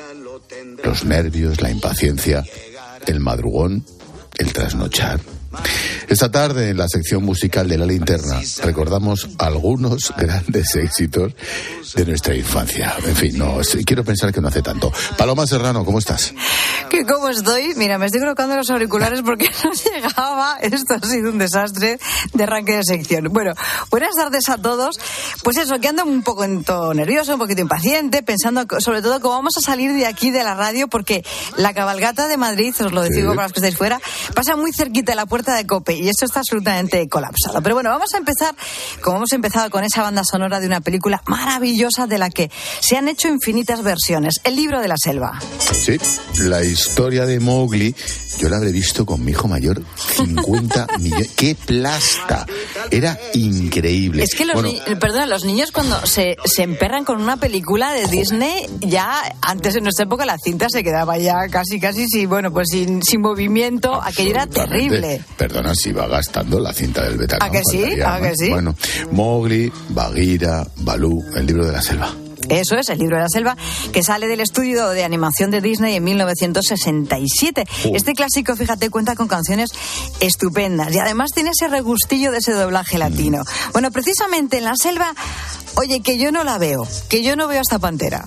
Los nervios, la impaciencia, el madrugón, el trasnochar. Esta tarde, en la sección musical de La Linterna, recordamos algunos grandes éxitos de nuestra infancia. En fin, no, quiero pensar que no hace tanto. Paloma Serrano, ¿cómo estás? ¿Qué, ¿Cómo estoy? Mira, me estoy colocando los auriculares porque no llegaba. Esto ha sido un desastre de arranque de sección. Bueno, buenas tardes a todos. Pues eso, que ando un poco nervioso, un poquito impaciente, pensando sobre todo cómo vamos a salir de aquí de la radio, porque la cabalgata de Madrid, os lo digo sí. Para los que estáis fuera, pasa muy cerquita de la puerta de COPE y esto está absolutamente colapsado. Pero bueno, vamos a empezar, como hemos empezado, con esa banda sonora de una película maravillosa de la que se han hecho infinitas versiones, El libro de la selva. Sí, la historia de Mowgli, yo la habré visto con mi hijo mayor cincuenta millones. ¡Qué plasta! Era increíble. Es que los, bueno, ni- perdona, los niños cuando se, se emperran con una película de Disney, ya antes en nuestra época la cinta se quedaba ya casi, casi, sí, bueno, pues sin, sin movimiento. Aquello era terrible. Perdona, si va gastando la cinta del Betacán. ¿A que sí? ¿A que sí? Bueno, Mowgli, Bagheera, Balú, El libro de la selva. Eso es, El libro de la selva, que sale del estudio de animación de Disney en mil novecientos sesenta y siete. Uh. Este clásico, fíjate, cuenta con canciones estupendas y además tiene ese regustillo de ese doblaje latino. Mm. Bueno, precisamente en la selva, oye, que yo no la veo, que yo no veo a esta pantera.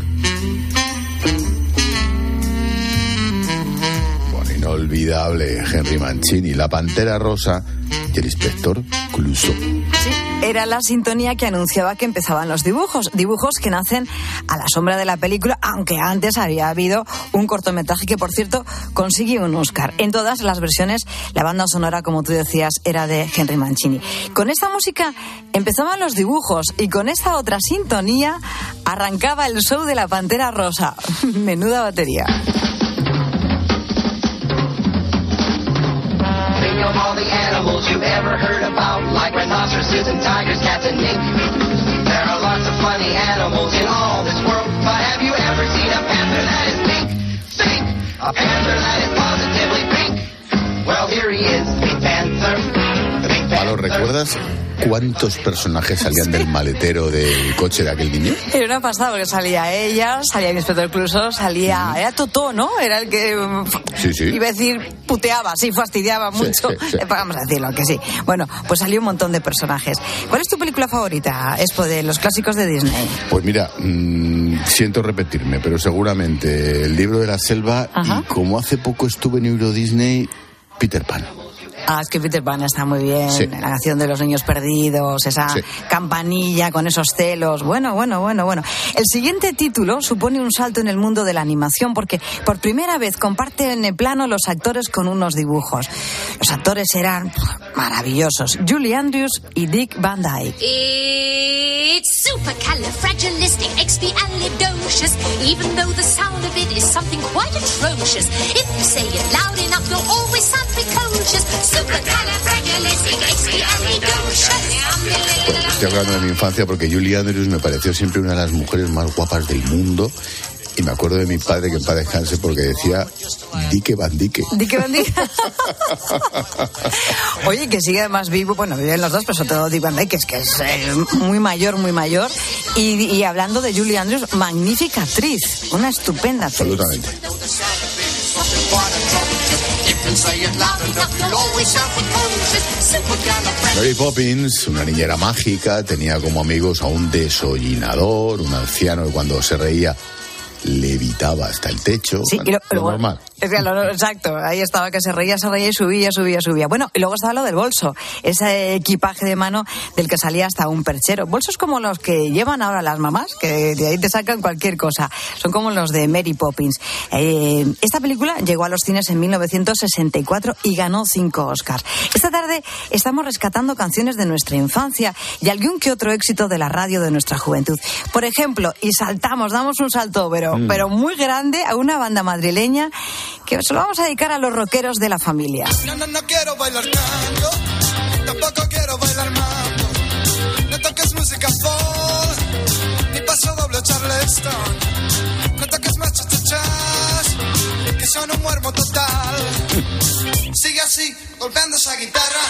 Inolvidable, Henry Mancini, La Pantera Rosa y el inspector Clouseau. Sí, era la sintonía que anunciaba que empezaban los dibujos. Dibujos que nacen a la sombra de la película, aunque antes había habido un cortometraje que, por cierto, consiguió un Oscar. En todas las versiones, la banda sonora, como tú decías, era de Henry Mancini. Con esta música empezaban los dibujos y con esta otra sintonía arrancaba el show de La Pantera Rosa. Menuda batería. Think of all the animals you've ever heard about, like rhinoceroses and tigers, cats and mink. There are lots of funny animals in all this world, but have you ever seen a panther that is pink? Pink! A panther that is positively pink. Well, here he is, Pink Panther. The Pink Panther. ¿Palo, recuerdas cuántos personajes salían del maletero del coche de aquel niño? Era una pasada porque salía ella, salía el inspector Clouseau, salía... Era Totó, ¿no? Era el que... Sí, sí. Iba a decir puteaba, sí, fastidiaba mucho. Sí, sí, sí. Vamos a decirlo, que sí. Bueno, pues salió un montón de personajes. ¿Cuál es tu película favorita, Expo, de los clásicos de Disney? Pues mira, mmm, siento repetirme, pero seguramente El libro de la selva. Ajá. Y como hace poco estuve en Euro Disney, Peter Pan. Ah, es que Peter Pan está muy bien. Sí. La canción de los niños perdidos, esa sí. campanilla con esos celos. Bueno, bueno, bueno, bueno. El siguiente título supone un salto en el mundo de la animación porque por primera vez comparten el plano los actores con unos dibujos. Los actores eran maravillosos. Julie Andrews y Dick Van Dyke. It's supercalifragilisticexpialidocious, even though the sound of it is something quite atrocious. If you say it loud enough, you'll always sound precocious. Estoy hablando de mi infancia porque Julie Andrews me pareció siempre una de las mujeres más guapas del mundo. Y me acuerdo de mi padre, que en paz descanse, porque decía Dique Van Dyke. Dique Van Dyke. Oye, que sigue además vivo, bueno, viven los dos, pero sobre todo Dick Van Dyke, que es que es eh, muy mayor, muy mayor. Y, y hablando de Julie Andrews, magnífica actriz, una estupenda actriz. Absolutamente. Mary Poppins, una niñera mágica, tenía como amigos a un desollinador, un anciano que cuando se reía levitaba hasta el techo. Sí, bueno, y lo, lo luego, normal. Es que lo, exacto, ahí estaba que se reía, se reía y subía, subía, subía. Bueno, y luego estaba lo del bolso, ese equipaje de mano del que salía hasta un perchero. Bolsos como los que llevan ahora las mamás, que de ahí te sacan cualquier cosa. Son como los de Mary Poppins. Eh, esta película llegó a los cines en mil novecientos sesenta y cuatro y ganó cinco Oscars. Esta tarde estamos rescatando canciones de nuestra infancia y algún que otro éxito de la radio de nuestra juventud. Por ejemplo, y saltamos, damos un salto, pero, mm. pero muy grande, a una banda madrileña que se lo vamos a dedicar a los rockeros de la familia. No, no, no quiero bailar tango, tampoco quiero bailar mambo. No toques música folk, ni paso doble charleston. No toques más chachachas, que son un muermo total. Sigue así, golpeando esa guitarra,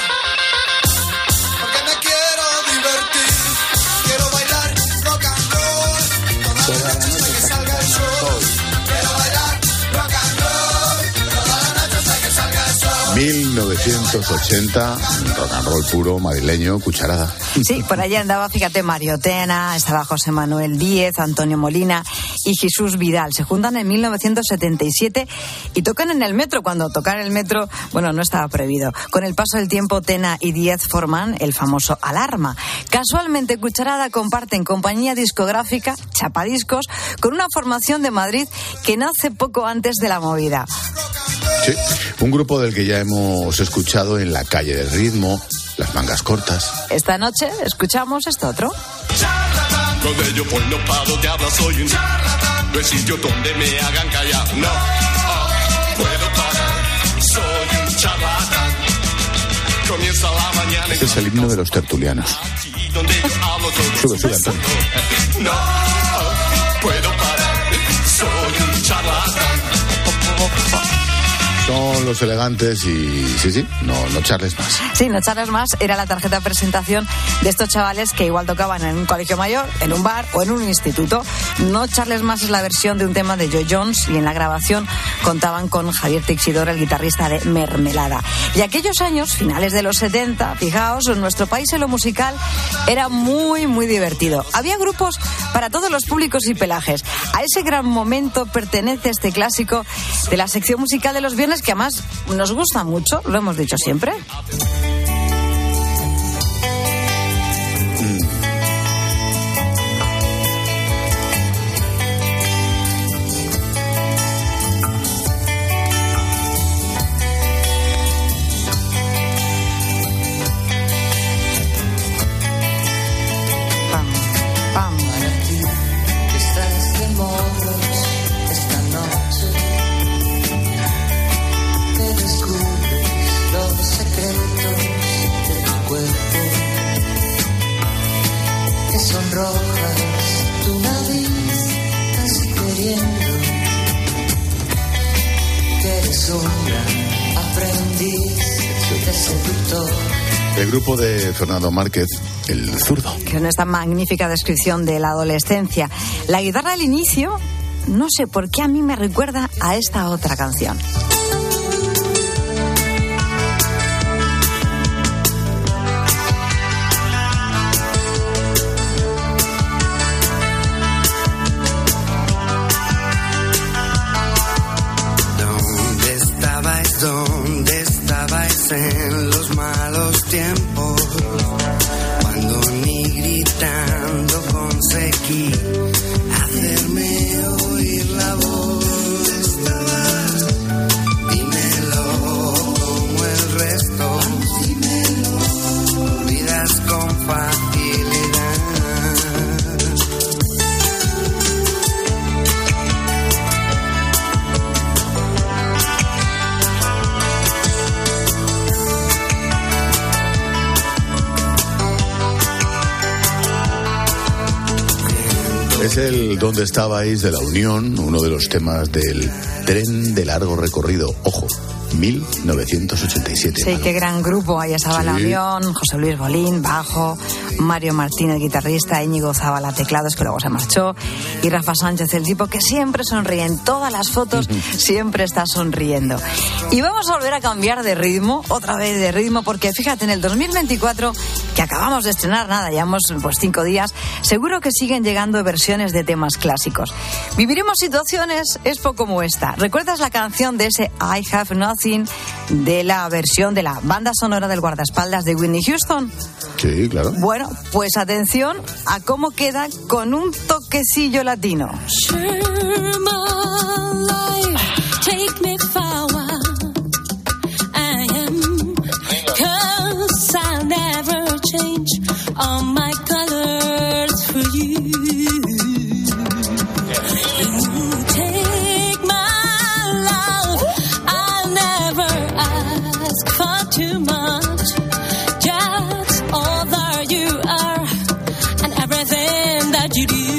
porque me quiero divertir. Quiero bailar rock and roll, toda la noche hasta que salga el sol. Quiero bailar rock and roll, toda la noche hasta que salga el sol. mil novecientos ochenta, rock and roll puro, madrileño, cucharada. Sí, por allí andaba, fíjate, Mario Tena, estaba José Manuel Díez, Antonio Molina y Jesús Vidal. Se juntan en mil novecientos setenta y siete y tocan en el metro. Cuando tocar en el metro, bueno, no estaba prohibido. Con el paso del tiempo, Tena y Díez forman el famoso Alarma. Casualmente, Cucharada comparten compañía discográfica, Chapadiscos, con una formación de Madrid que nace poco antes de la movida. Sí, un grupo del que ya hemos escuchado en La Calle del Ritmo, Las Mangas Cortas. Esta noche escuchamos esto otro. Con ello pues no paro de hablar, soy un charlatán. No hay sitio donde me hagan callar, no oh, puedo parar, soy un charlatán. Comienza la mañana. Este es el himno de los tertulianos. Donde yo hablo todo sube, sube, Antonio. No oh, puedo parar, soy un charlatán. Son los elegantes y sí, sí, no, no charles más. Sí, no charles más era la tarjeta de presentación de estos chavales que igual tocaban en un colegio mayor, en un bar o en un instituto. No charles más es la versión de un tema de Joe Jones y en la grabación contaban con Javier Teixidor, el guitarrista de Mermelada. Y aquellos años, finales de los setenta, fijaos, en nuestro país en lo musical era muy, muy divertido. Había grupos para todos los públicos y pelajes. A ese gran momento pertenece este clásico de la sección musical de los viernes canciones que además nos gustan mucho, lo hemos dicho siempre. El grupo de Fernando Márquez, El Zurdo. Con esta magnífica descripción de la adolescencia. La guitarra al inicio, no sé por qué a mí me recuerda a esta otra canción. ¿Dónde estabais? ¿Dónde estabais en los malos tiempos? Cuando ni gritando conseguí hacerme oír la voz. Estabas, dímelo como el resto. Dímelo, olvidas con facilidad. Es el ¿Dónde estabais? De La Unión, uno de los temas del Tren de Largo Recorrido. Ojo, mil novecientos ochenta y siete. Sí, qué gran grupo. Ahí estaba Sí. La Unión, José Luis Bolín, bajo, Mario Martínez, guitarrista, Íñigo Zabala, teclados, que luego se marchó, y Rafa Sánchez, el tipo que siempre sonríe en todas las fotos, siempre está sonriendo. Y vamos a volver a cambiar de ritmo, otra vez de ritmo, porque fíjate, en el dos mil veinticuatro, que acabamos de estrenar, nada, llevamos pues cinco días, seguro que siguen llegando versiones de temas clásicos. Viviremos situaciones, expo como esta. ¿Recuerdas la canción de ese I Have Nothing, de la versión de la banda sonora del guardaespaldas de Whitney Houston? Sí, claro. Bueno, pues atención a cómo queda con un toquecillo latino. Take me forward. I am, 'cause I'll never change all my colors for you. You take my love. I'll never ask for too much. Just all that you are and everything that you do.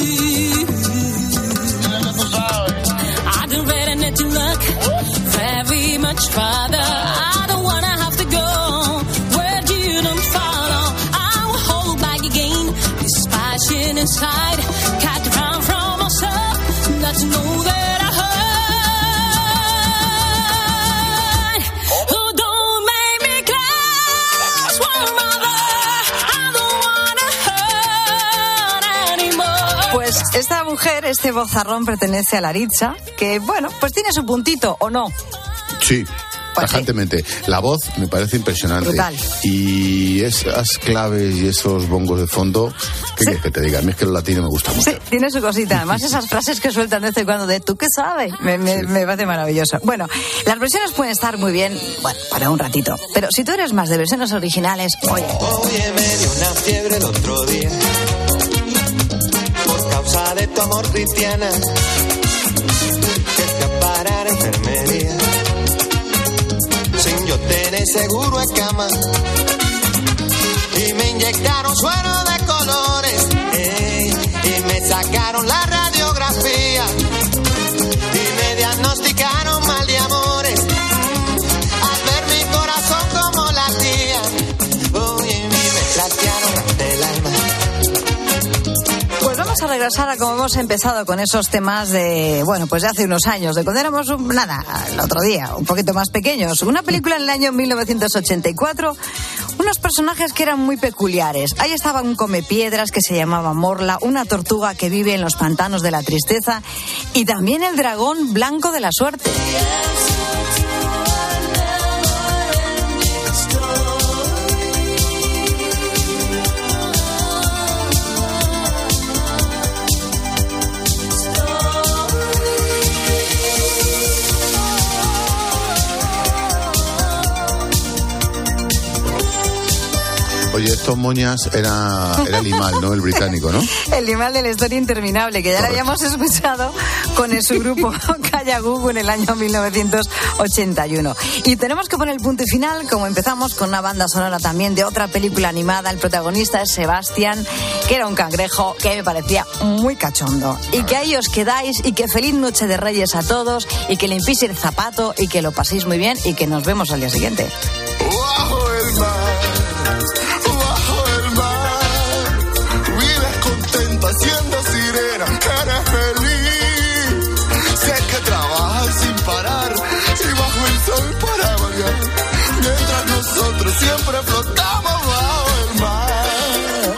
I don't really need to look very much farther. I don't wanna have to go where you don't follow. I will hold back again this passion inside. Can't run from myself. Let's know that I hurt. Oh, don't make me close one mother. I don't wanna hurt anymore. Pues esta mujer, este vozarrón pertenece a Laritza, que bueno, pues tiene su puntito, ¿o no? Sí, Pues tajantemente. La voz me parece impresionante. Brutal. Y esas claves y esos bongos de fondo, ¿qué quieres que te diga? A mí es que el latino me gusta mucho. Sí, tiene su cosita. Además, esas frases que sueltan de vez en cuando de ¿tú qué sabes? Me, me, Sí. me parece maravilloso. Bueno, las versiones pueden estar muy bien, bueno, para un ratito. Pero si tú eres más de versiones originales, oye. Oye, me dio una fiebre el otro día por causa de tu amor cristiana. Que escapara la enfermería sin yo tener seguro en cama. Y me inyectaron suero de colores, eh, y me sacaron la radiografía y me diagnosticaron mal de amores. Al ver mi corazón como latía, oye, y me trastearon el alma. Pues vamos a regresar a como hemos empezado con esos temas de, bueno, pues de hace unos años, de cuando éramos, un- nada, el otro día, un poquito más pequeños. Una película en el año mil novecientos ochenta y cuatro, unos personajes que eran muy peculiares. Ahí estaba un comepiedras que se llamaba Morla, una tortuga que vive en los pantanos de la tristeza y también el dragón blanco de la suerte. Oye, estos moñas era, era el Limal, ¿no? El británico, ¿no? El Limal de la historia interminable, que ya lo habíamos escuchado con el, su grupo Calla Gugu en el año mil novecientos ochenta y uno. Y tenemos que poner el punto y final, como empezamos, con una banda sonora también de otra película animada. El protagonista es Sebastián, que era un cangrejo que me parecía muy cachondo. Y que ahí os quedáis, y que feliz noche de Reyes a todos, y que limpiéis el zapato, y que lo paséis muy bien, y que nos vemos al día siguiente. Bajo el mar, bajo el mar, vives contenta siendo sirena, eres feliz. Sé que trabajas sin parar y bajo el sol para variar, mientras nosotros siempre flotamos bajo el mar.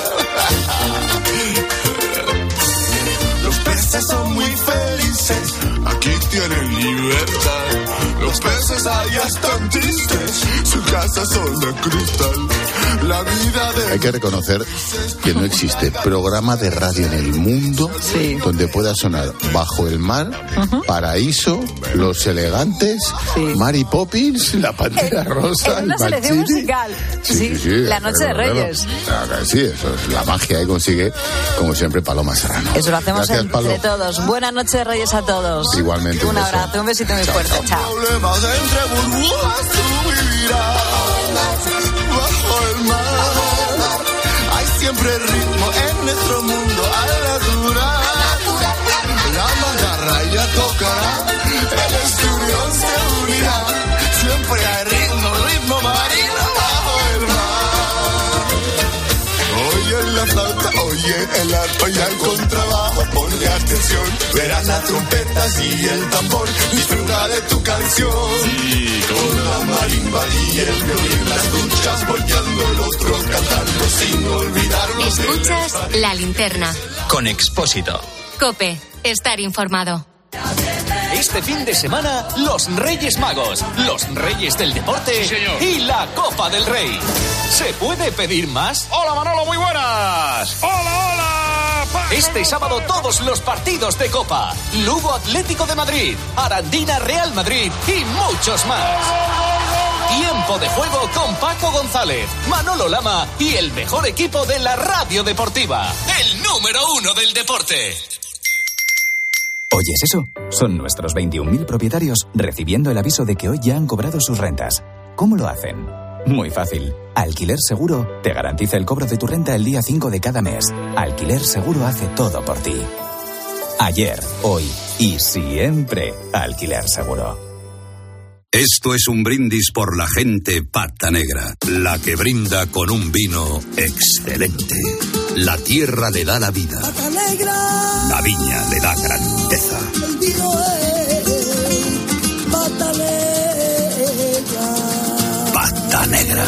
Los peces son muy felices, aquí tienen libertad. Los peces allá están tristes, su casa son de cristal. La vida de... Hay que reconocer que no existe programa de radio en el mundo sí. donde pueda sonar Bajo el mar, uh-huh. Paraíso, Los Elegantes, sí. Mary Poppins, La Pantera en, Rosa, en una el selección Balchini. musical. Sí, Sí, sí, sí, La Noche de Reyes. Claro, sí, eso es la magia que consigue, como siempre, Paloma Serrano. Eso lo hacemos Gracias, entre Palo. todos. Buenas noches de Reyes a todos. Igualmente. Un Un abrazo, un besito muy fuerte. Chao. Problemas entre burbujas tú vivirás. Bajo el mar hay siempre ritmo en nuestro mundo al natural. La mantarraya tocará, el esturión se unirá. Siempre hay ritmo, ritmo marino bajo el mar. Oye la flauta, oye el arpa y el contrabajo. Ponle atención, verás las trompetas y el tambor. Disfruta de tu canción. Sí, con la marimba y el violín. Las escuchas volteando, el otro cantando sin olvidarnos. Escuchas La Linterna. Con Expósito. COPE. Estar informado. Este fin de semana, los Reyes Magos, los Reyes del Deporte sí, señor. Y la Copa del Rey. ¿Se puede pedir más? Hola Manolo, muy buenas. Hola, hola. Este sábado todos los partidos de Copa. Lugo Atlético de Madrid, Arandina Real Madrid y muchos más. Tiempo de juego con Paco González, Manolo Lama y el mejor equipo de la radio deportiva. El número uno del deporte. ¿Oyes eso? Son nuestros veintiún mil propietarios recibiendo el aviso de que hoy ya han cobrado sus rentas. ¿Cómo lo hacen? Muy fácil. Alquiler Seguro te garantiza el cobro de tu renta el día cinco de cada mes. Alquiler Seguro hace todo por ti. Ayer, hoy y siempre Alquiler Seguro. Esto es un brindis por la gente Pata Negra, la que brinda con un vino excelente. La tierra le da la vida. Pata Negra. La viña le da grandeza. El vino es Pata Negra. Pata Negra.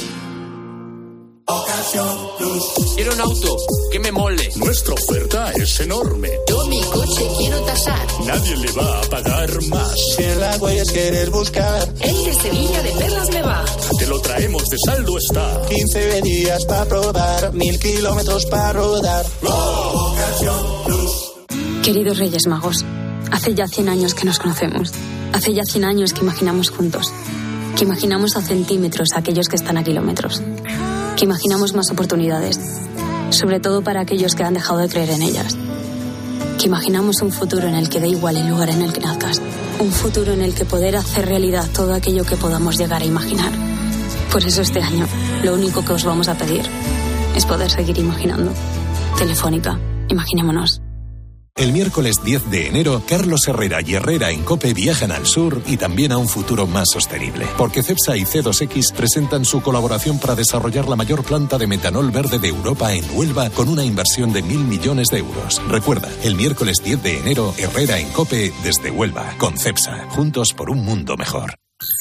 Ocasión Plus. Quiero un auto que me mole. Nuestra oferta es enorme. Yo mi coche quiero tasar. Nadie le va a pagar más. Si en la huellas quieres buscar, El de Sevilla de Perlas me va. te lo traemos de saldo está. quince días para probar, mil kilómetros para rodar. Ocasión Plus. Queridos Reyes Magos, hace ya cien años que nos conocemos. Hace ya cien años que imaginamos juntos. Que imaginamos a centímetros a aquellos que están a kilómetros. Que imaginamos más oportunidades, sobre todo para aquellos que han dejado de creer en ellas. Que imaginamos un futuro en el que da igual el lugar en el que nazcas. Un futuro en el que poder hacer realidad todo aquello que podamos llegar a imaginar. Por eso este año, lo único que os vamos a pedir es poder seguir imaginando. Telefónica, imaginémonos. El miércoles diez de enero, Carlos Herrera y Herrera en COPE viajan al sur y también a un futuro más sostenible. Porque Cepsa y C dos X presentan su colaboración para desarrollar la mayor planta de metanol verde de Europa en Huelva con una inversión de mil millones de euros. Recuerda, el miércoles diez de enero, Herrera en COPE desde Huelva, con Cepsa. Juntos por un mundo mejor.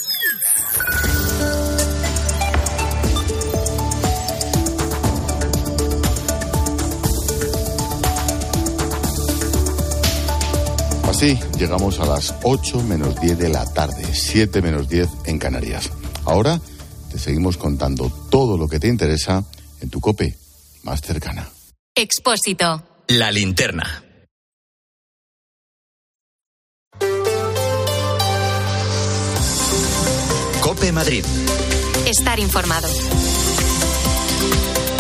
Así llegamos a las ocho menos diez de la tarde, siete menos diez en Canarias. Ahora te seguimos contando todo lo que te interesa en tu COPE más cercana. Expósito. La Linterna. COPE Madrid. Estar informado.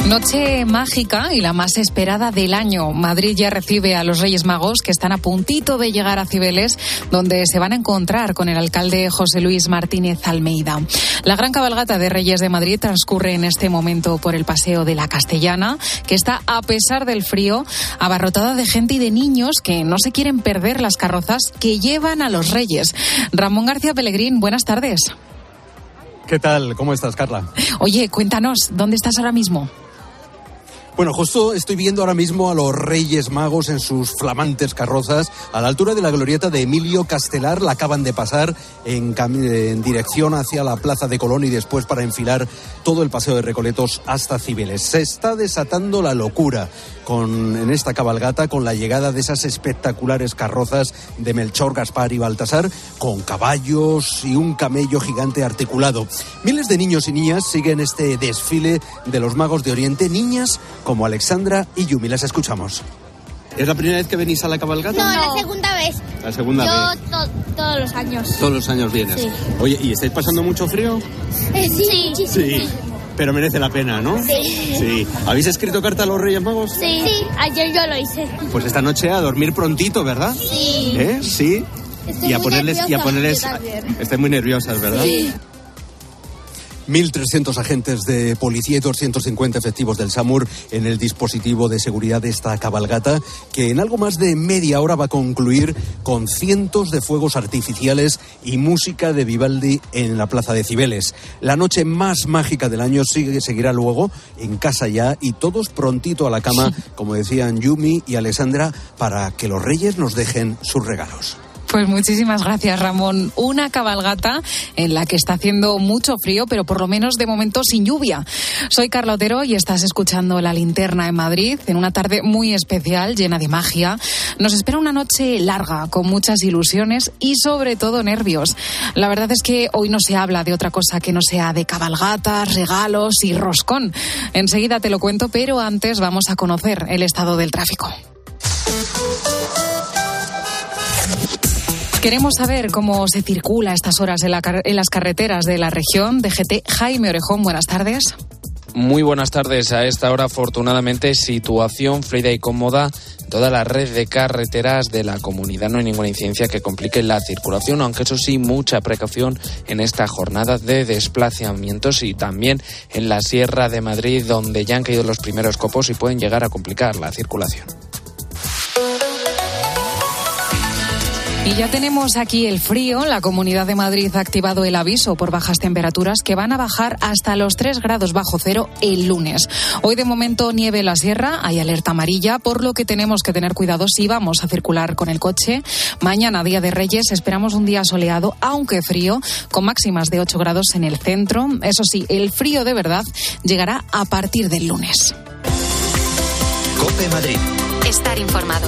Noche mágica y la más esperada del año. Madrid ya recibe a los Reyes Magos que están a puntito de llegar a Cibeles, donde se van a encontrar con el alcalde José Luis Martínez Almeida. La gran cabalgata de Reyes de Madrid transcurre en este momento por el Paseo de la Castellana, que está, a pesar del frío, abarrotada de gente y de niños que no se quieren perder las carrozas que llevan a los Reyes. Ramón García Pellegrín, buenas tardes. ¿Qué tal? ¿Cómo estás, Carla? Oye, cuéntanos, ¿dónde estás ahora mismo? Bueno, justo estoy viendo ahora mismo a los Reyes Magos en sus flamantes carrozas a la altura de la glorieta de Emilio Castelar. La acaban de pasar en, cam- en dirección hacia la Plaza de Colón y después para enfilar todo el Paseo de Recoletos hasta Cibeles. Se está desatando la locura con, en esta cabalgata con la llegada de esas espectaculares carrozas de Melchor, Gaspar y Baltasar, con caballos y un camello gigante articulado. Miles de niños y niñas siguen este desfile de los Magos de Oriente, niñas como Alexandra y Yumi. Las escuchamos. ¿Es la primera vez que venís a la cabalgata? No, la segunda vez. La segunda Yo vez. to- todos los años. Todos los años vienes. Sí. Oye, ¿y estáis pasando mucho frío? Eh, sí. Sí. Sí. Pero merece la pena, ¿no? Sí. Sí. ¿Habéis escrito carta a los Reyes Magos? Sí. Sí, ayer yo lo hice. Pues esta noche a dormir prontito, ¿verdad? Sí. ¿Eh? Sí. Estoy y a muy ponerles y a nerviosa, ponerles yo también. Estáis muy nerviosas, ¿verdad? Sí. mil trescientos agentes de policía y doscientos cincuenta efectivos del SAMUR en el dispositivo de seguridad de esta cabalgata, que en algo más de media hora va a concluir con cientos de fuegos artificiales y música de Vivaldi en la plaza de Cibeles. La noche más mágica del año sigue, seguirá luego en casa ya, y todos prontito a la cama, como decían Yumi y Alessandra, para que los Reyes nos dejen sus regalos. Pues muchísimas gracias, Ramón. Una cabalgata en la que está haciendo mucho frío, pero por lo menos de momento sin lluvia. Soy Carla Otero y estás escuchando La Linterna en Madrid, en una tarde muy especial, llena de magia. Nos espera una noche larga, con muchas ilusiones y sobre todo nervios. La verdad es que hoy no se habla de otra cosa que no sea de cabalgatas, regalos y roscón. Enseguida te lo cuento, pero antes vamos a conocer el estado del tráfico. Queremos saber cómo se circula a estas horas en, la car- en las carreteras de la región. D G T, Jaime Orejón, buenas tardes. Muy buenas tardes. A esta hora, afortunadamente, situación fluida y cómoda en toda la red de carreteras de la comunidad. No hay ninguna incidencia que complique la circulación, aunque eso sí, mucha precaución en esta jornada de desplazamientos y también en la Sierra de Madrid, donde ya han caído los primeros copos y pueden llegar a complicar la circulación. Y ya tenemos aquí el frío. La Comunidad de Madrid ha activado el aviso por bajas temperaturas que van a bajar hasta los tres grados bajo cero el lunes. Hoy de momento nieve en la sierra, hay alerta amarilla, por lo que tenemos que tener cuidado si vamos a circular con el coche. Mañana, Día de Reyes, esperamos un día soleado, aunque frío, con máximas de ocho grados en el centro. Eso sí, el frío de verdad llegará a partir del lunes. COPE Madrid. Estar informado.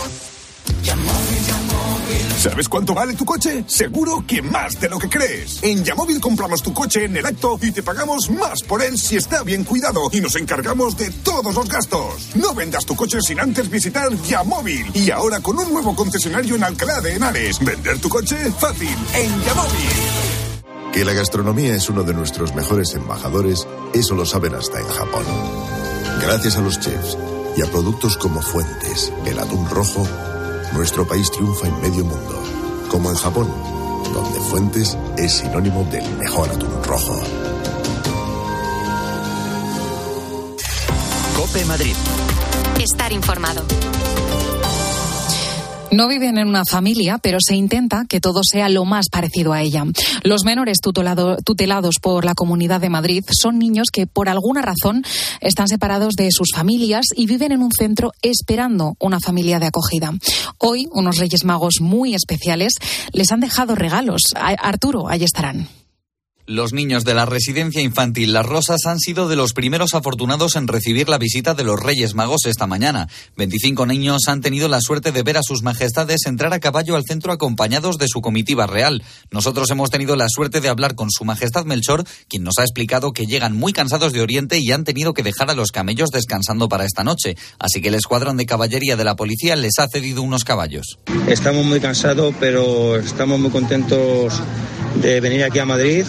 ¿Sabes cuánto vale tu coche? Seguro que más de lo que crees. En Yamóvil compramos tu coche en el acto y te pagamos más por él si está bien cuidado y nos encargamos de todos los gastos. No vendas tu coche sin antes visitar Yamóvil. Y ahora con un nuevo concesionario en Alcalá de Henares. Vender tu coche fácil en Yamóvil. Que la gastronomía es uno de nuestros mejores embajadores, eso lo saben hasta en Japón. Gracias a los chefs y a productos como Fuentes, el atún rojo, nuestro país triunfa en medio mundo, como en Japón, donde Fuentes es sinónimo del mejor atún rojo. COPE Madrid. Estar informado. No viven en una familia, pero se intenta que todo sea lo más parecido a ella. Los menores tutelado, tutelados por la Comunidad de Madrid son niños que por alguna razón están separados de sus familias y viven en un centro esperando una familia de acogida. Hoy, unos Reyes Magos muy especiales les han dejado regalos. A- Arturo, ahí estarán. Los niños de la residencia infantil Las Rosas han sido de los primeros afortunados en recibir la visita de los Reyes Magos esta mañana. veinticinco niños han tenido la suerte de ver a sus majestades entrar a caballo al centro acompañados de su comitiva real. Nosotros hemos tenido la suerte de hablar con su majestad Melchor, quien nos ha explicado que llegan muy cansados de Oriente y han tenido que dejar a los camellos descansando para esta noche. Así que el escuadrón de caballería de la policía les ha cedido unos caballos. Estamos muy cansados, pero estamos muy contentos de venir aquí a Madrid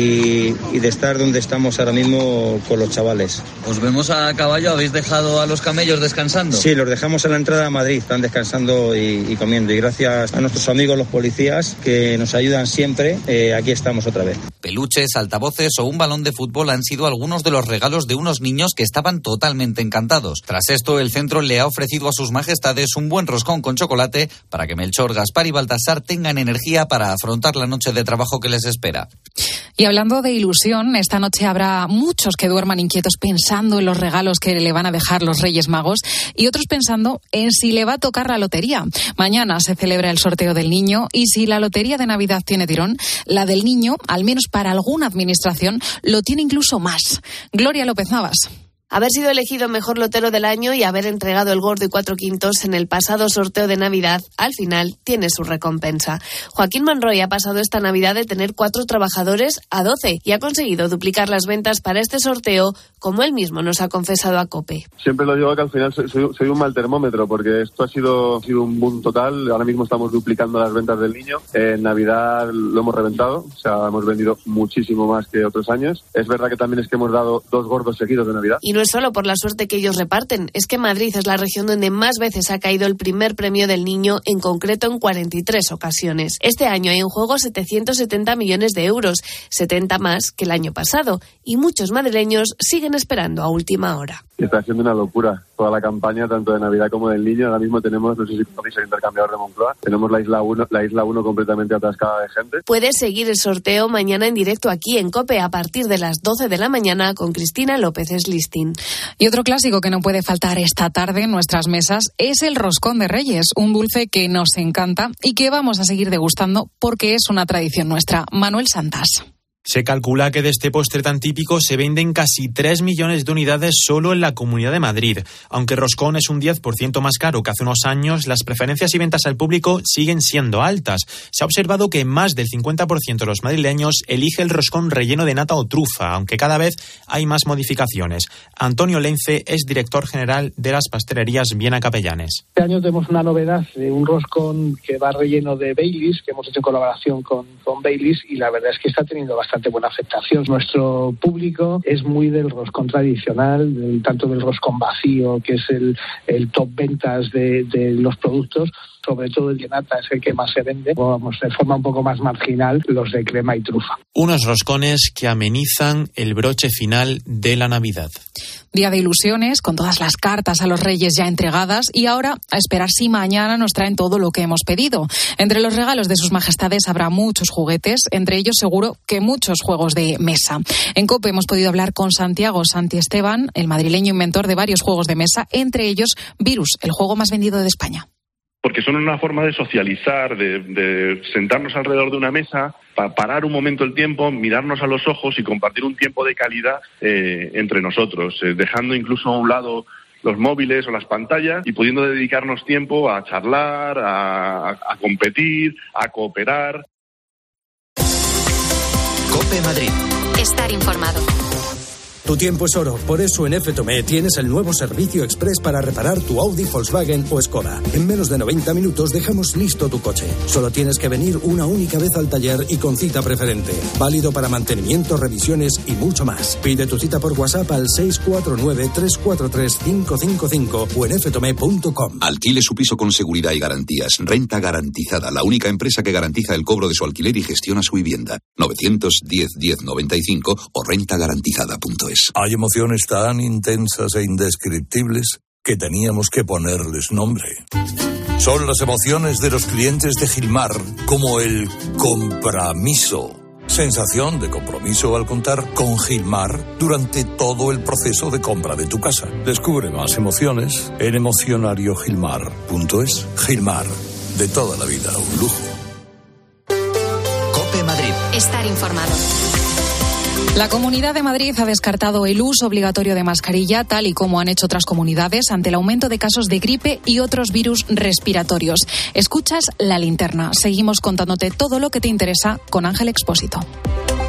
y, y de estar donde estamos ahora mismo con los chavales. Os vemos a caballo, ¿habéis dejado a los camellos descansando? Sí, los dejamos en la entrada a Madrid, están descansando y, y comiendo. Y gracias a nuestros amigos los policías que nos ayudan siempre, eh, aquí estamos otra vez. Peluches, altavoces o un balón de fútbol han sido algunos de los regalos de unos niños que estaban totalmente encantados. Tras esto, el centro le ha ofrecido a sus majestades un buen roscón con chocolate para que Melchor, Gaspar y Baltasar tengan energía para afrontar la noche de trabajo que les espera. Y hablando de ilusión, esta noche habrá muchos que duerman inquietos pensando en los regalos que le van a dejar los Reyes Magos y otros pensando en si le va a tocar la lotería. Mañana se celebra el sorteo del niño y si la lotería de Navidad tiene tirón, la del niño, al menos para alguna administración, lo tiene incluso más. Gloria López Navas. Haber sido elegido mejor lotero del año y haber entregado el gordo y cuatro quintos en el pasado sorteo de Navidad, al final tiene su recompensa. Joaquín Monroy ha pasado esta Navidad de tener cuatro trabajadores a doce y ha conseguido duplicar las ventas para este sorteo, como él mismo nos ha confesado a COPE. Siempre lo digo que al final soy, soy, soy un mal termómetro porque esto ha sido, ha sido un boom total. Ahora mismo estamos duplicando las ventas del niño. En Navidad lo hemos reventado, o sea, hemos vendido muchísimo más que otros años. Es verdad que también es que hemos dado dos gordos seguidos de Navidad. Y no es solo por la suerte que ellos reparten, es que Madrid es la región donde más veces ha caído el primer premio del niño, en concreto en cuarenta y tres ocasiones. Este año hay en juego setecientos setenta millones de euros, setenta más que el año pasado, y muchos madrileños siguen esperando a última hora. Está siendo una locura toda la campaña, tanto de Navidad como del niño. Ahora mismo tenemos, no sé si conocéis el intercambiador de Moncloa, tenemos la isla uno, la isla uno completamente atascada de gente. Puedes seguir el sorteo mañana en directo aquí en COPE a partir de las doce de la mañana con Cristina López Slistin. Y otro clásico que no puede faltar esta tarde en nuestras mesas es el roscón de Reyes, un dulce que nos encanta y que vamos a seguir degustando porque es una tradición nuestra. Manuel Santas. Se calcula que de este postre tan típico se venden casi tres millones de unidades solo en la Comunidad de Madrid. Aunque el roscón es un diez por ciento más caro que hace unos años, las preferencias y ventas al público siguen siendo altas. Se ha observado que más del cincuenta por ciento de los madrileños elige el roscón relleno de nata o trufa, aunque cada vez hay más modificaciones. Antonio Lence es director general de las pastelerías Viena Capellanes. Este año tenemos una novedad de un roscón que va relleno de Baileys, que hemos hecho en colaboración con, con Baileys, y la verdad es que está teniendo bastante buena aceptación. Nuestro público es muy del roscón tradicional, del, tanto del roscón vacío, que es el, el top ventas de, de los productos, sobre todo el de nata es el que más se vende, vamos, de forma un poco más marginal, los de crema y trufa. Unos roscones que amenizan el broche final de la Navidad. Día de ilusiones, con todas las cartas a los Reyes ya entregadas y ahora a esperar si mañana nos traen todo lo que hemos pedido. Entre los regalos de sus majestades habrá muchos juguetes, entre ellos seguro que muchos juegos de mesa. En COPE hemos podido hablar con Santiago Santi Esteban, el madrileño inventor de varios juegos de mesa, entre ellos Virus, el juego más vendido de España. Porque son una forma de socializar, de, de sentarnos alrededor de una mesa, para parar un momento el tiempo, mirarnos a los ojos y compartir un tiempo de calidad eh, entre nosotros, eh, dejando incluso a un lado los móviles o las pantallas y pudiendo dedicarnos tiempo a charlar, a, a competir, a cooperar. COPE Madrid. Estar informado. Tu tiempo es oro, por eso en F Tomé tienes el nuevo servicio express para reparar tu Audi, Volkswagen o Skoda. En menos de noventa minutos dejamos listo tu coche. Solo tienes que venir una única vez al taller y con cita preferente. Válido para mantenimiento, revisiones y mucho más. Pide tu cita por WhatsApp al seis cuatro nueve, tres cuatro tres, cinco cinco cinco o en f tomé punto com. Alquile su piso con seguridad y garantías. Renta Garantizada, la única empresa que garantiza el cobro de su alquiler y gestiona su vivienda. novecientos diez, diez noventa y cinco o renta garantizada punto es. Hay emociones tan intensas e indescriptibles que teníamos que ponerles nombre. Son las emociones de los clientes de Gilmar, como el compromiso. Sensación de compromiso al contar con Gilmar durante todo el proceso de compra de tu casa. Descubre más emociones en emocionario gilmar punto es. Gilmar, de toda la vida, un lujo. COPE Madrid. Estar informado. La Comunidad de Madrid ha descartado el uso obligatorio de mascarilla, tal y como han hecho otras comunidades, ante el aumento de casos de gripe y otros virus respiratorios. Escuchas La Linterna. Seguimos contándote todo lo que te interesa con Ángel Expósito.